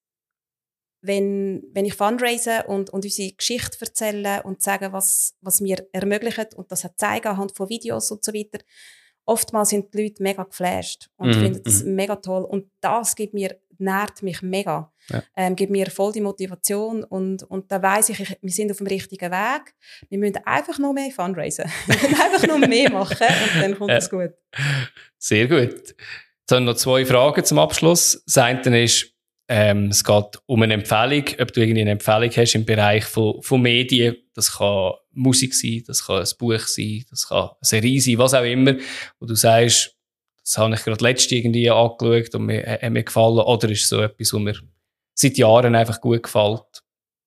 wenn, wenn ich fundraise und, und unsere Geschichte erzähle und sage, was, was wir ermöglichen und das zeigen anhand von Videos und so weiter, oftmals sind die Leute mega geflasht und mm, finden das mm. mega toll. Und das gibt mir, nährt mich mega. Ja. Ähm, gibt mir voll die Motivation und, und da weiss ich, ich, wir sind auf dem richtigen Weg. Wir müssen einfach noch mehr fundraisen. Wir müssen einfach noch mehr machen und dann kommt es ja. gut. Sehr gut. Jetzt haben wir noch zwei Fragen zum Abschluss. Das eine ist, ähm, es geht um eine Empfehlung, ob du irgendwie eine Empfehlung hast im Bereich von, von Medien. Das kann Musik sein, das kann ein Buch sein, das kann eine Serie sein, was auch immer. Wo du sagst, das habe ich gerade letztens irgendwie angeschaut und mir, hat mir gefallen. Oder ist es so etwas, was mir seit Jahren einfach gut gefällt?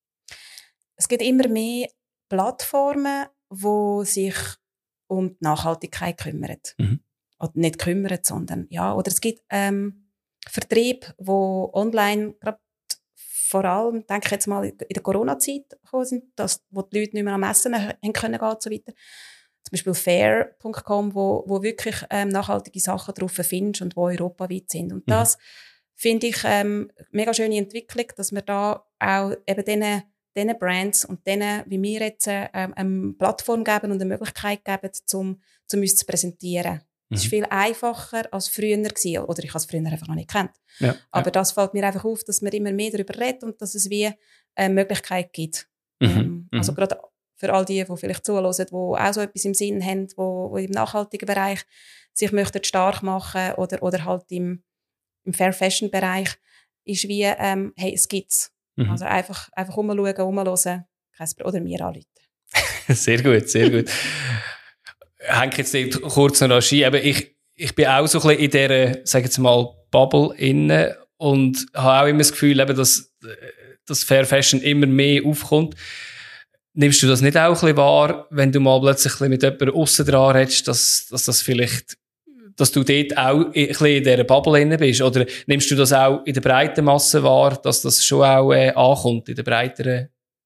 Es gibt immer mehr Plattformen, die sich um die Nachhaltigkeit kümmern. Mhm. Oder nicht kümmern, sondern ja, oder es gibt ähm, Vertrieb, wo online gerade vor allem, denke ich jetzt mal, in der Corona-Zeit gekommen sind, dass, wo die Leute nicht mehr am Essen haben können gehen und so weiter. Zum Beispiel fair punkt com, wo, wo wirklich ähm, nachhaltige Sachen drauf findest und wo europaweit sind. Und mhm. das finde ich ähm, eine mega schöne Entwicklung, dass wir da auch eben diesen, diesen Brands und denen, wie wir jetzt, ähm, eine Plattform geben und eine Möglichkeit geben, um, um uns zu präsentieren. Es war viel einfacher als früher gewesen, oder ich habe es früher einfach noch nicht gekannt. Ja, Aber ja. das fällt mir einfach auf, dass man immer mehr darüber redet und dass es wie eine Möglichkeit gibt. Mhm. Ähm, also mhm. gerade für all die, die vielleicht zuhören, die auch so etwas im Sinn haben, die, die im nachhaltigen Bereich sich möchten stark machen oder, oder halt im, im Fair Fashion Bereich, ist wie, ähm, hey, es gibt's. Mhm. Also einfach, einfach umschauen, umhören, oder mir anrufen. Sehr gut, sehr gut. Hänge jetzt nicht kurz noch an Ski, aber ich, ich bin auch so ein bisschen in dieser, sag jetzt mal, Bubble inne und habe auch immer das Gefühl, eben, dass, dass Fair Fashion immer mehr aufkommt. Nimmst du das nicht auch ein bisschen wahr, wenn du mal plötzlich ein bisschen mit jemandem aussen dran redest, dass, dass das vielleicht, dass du dort auch ein bisschen in dieser Bubble inne bist? Oder nimmst du das auch in der breiten Masse wahr, dass das schon auch äh, ankommt, in der breiteren?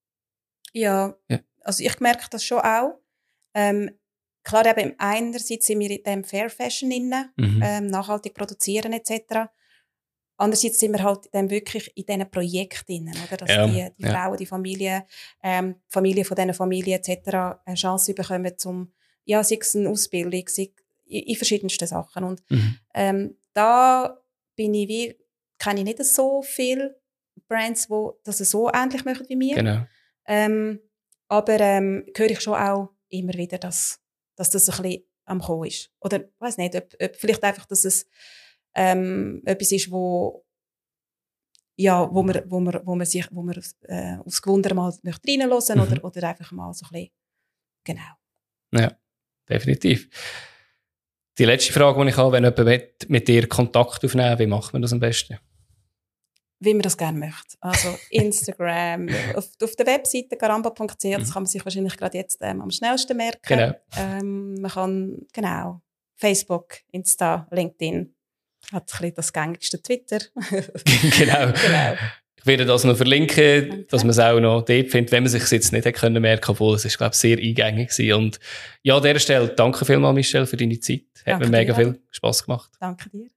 Ja, ja, also ich merke das schon auch. Ähm, Klar, eben einerseits sind wir in dem Fair Fashion inne, mhm. ähm, nachhaltig produzieren et cetera. Andererseits sind wir halt dann wirklich in diesen Projekten inne, oder? Dass ja, die, die ja. Frauen, die Familie, ähm, die Familie von diesen Familien et cetera eine Chance bekommen, zum, ja, sei es eine Ausbildung, sei in, in verschiedensten Sachen. Und mhm. ähm, da bin ich wie, kenne ich nicht so viele Brands, die das so ähnlich machen wie mir. Genau. Ähm, aber ähm, höre ich schon auch immer wieder, dass dass das ein bisschen am Kommen ist. Oder ich weiss nicht, ob, ob vielleicht einfach, dass es ähm, etwas ist, wo, ja, wo, man, wo, man, wo man sich wo man, äh, aufs Gewunder mal reinhören möchte mhm. oder, oder einfach mal so ein bisschen, genau. Ja, definitiv. Die letzte Frage, die ich habe, wenn jemand mit, mit dir Kontakt aufnehmen, wie macht man das am besten? Wie man das gerne möchte. Also Instagram, auf, auf der Webseite garamba punkt c h, das kann man sich wahrscheinlich gerade jetzt ähm, am schnellsten merken. Genau. Ähm, man kann, genau, Facebook, Insta, LinkedIn, hat ein bisschen das gängigste Twitter. genau. genau. Ich werde das noch verlinken, okay. dass man es auch noch dort findet, wenn man sich jetzt nicht hätte können merken, obwohl es ist, glaube ich, sehr eingängig war. Und ja, an dieser Stelle danke vielmals, Michelle, für deine Zeit. Hat danke mir mega dir. viel Spass gemacht. Danke dir.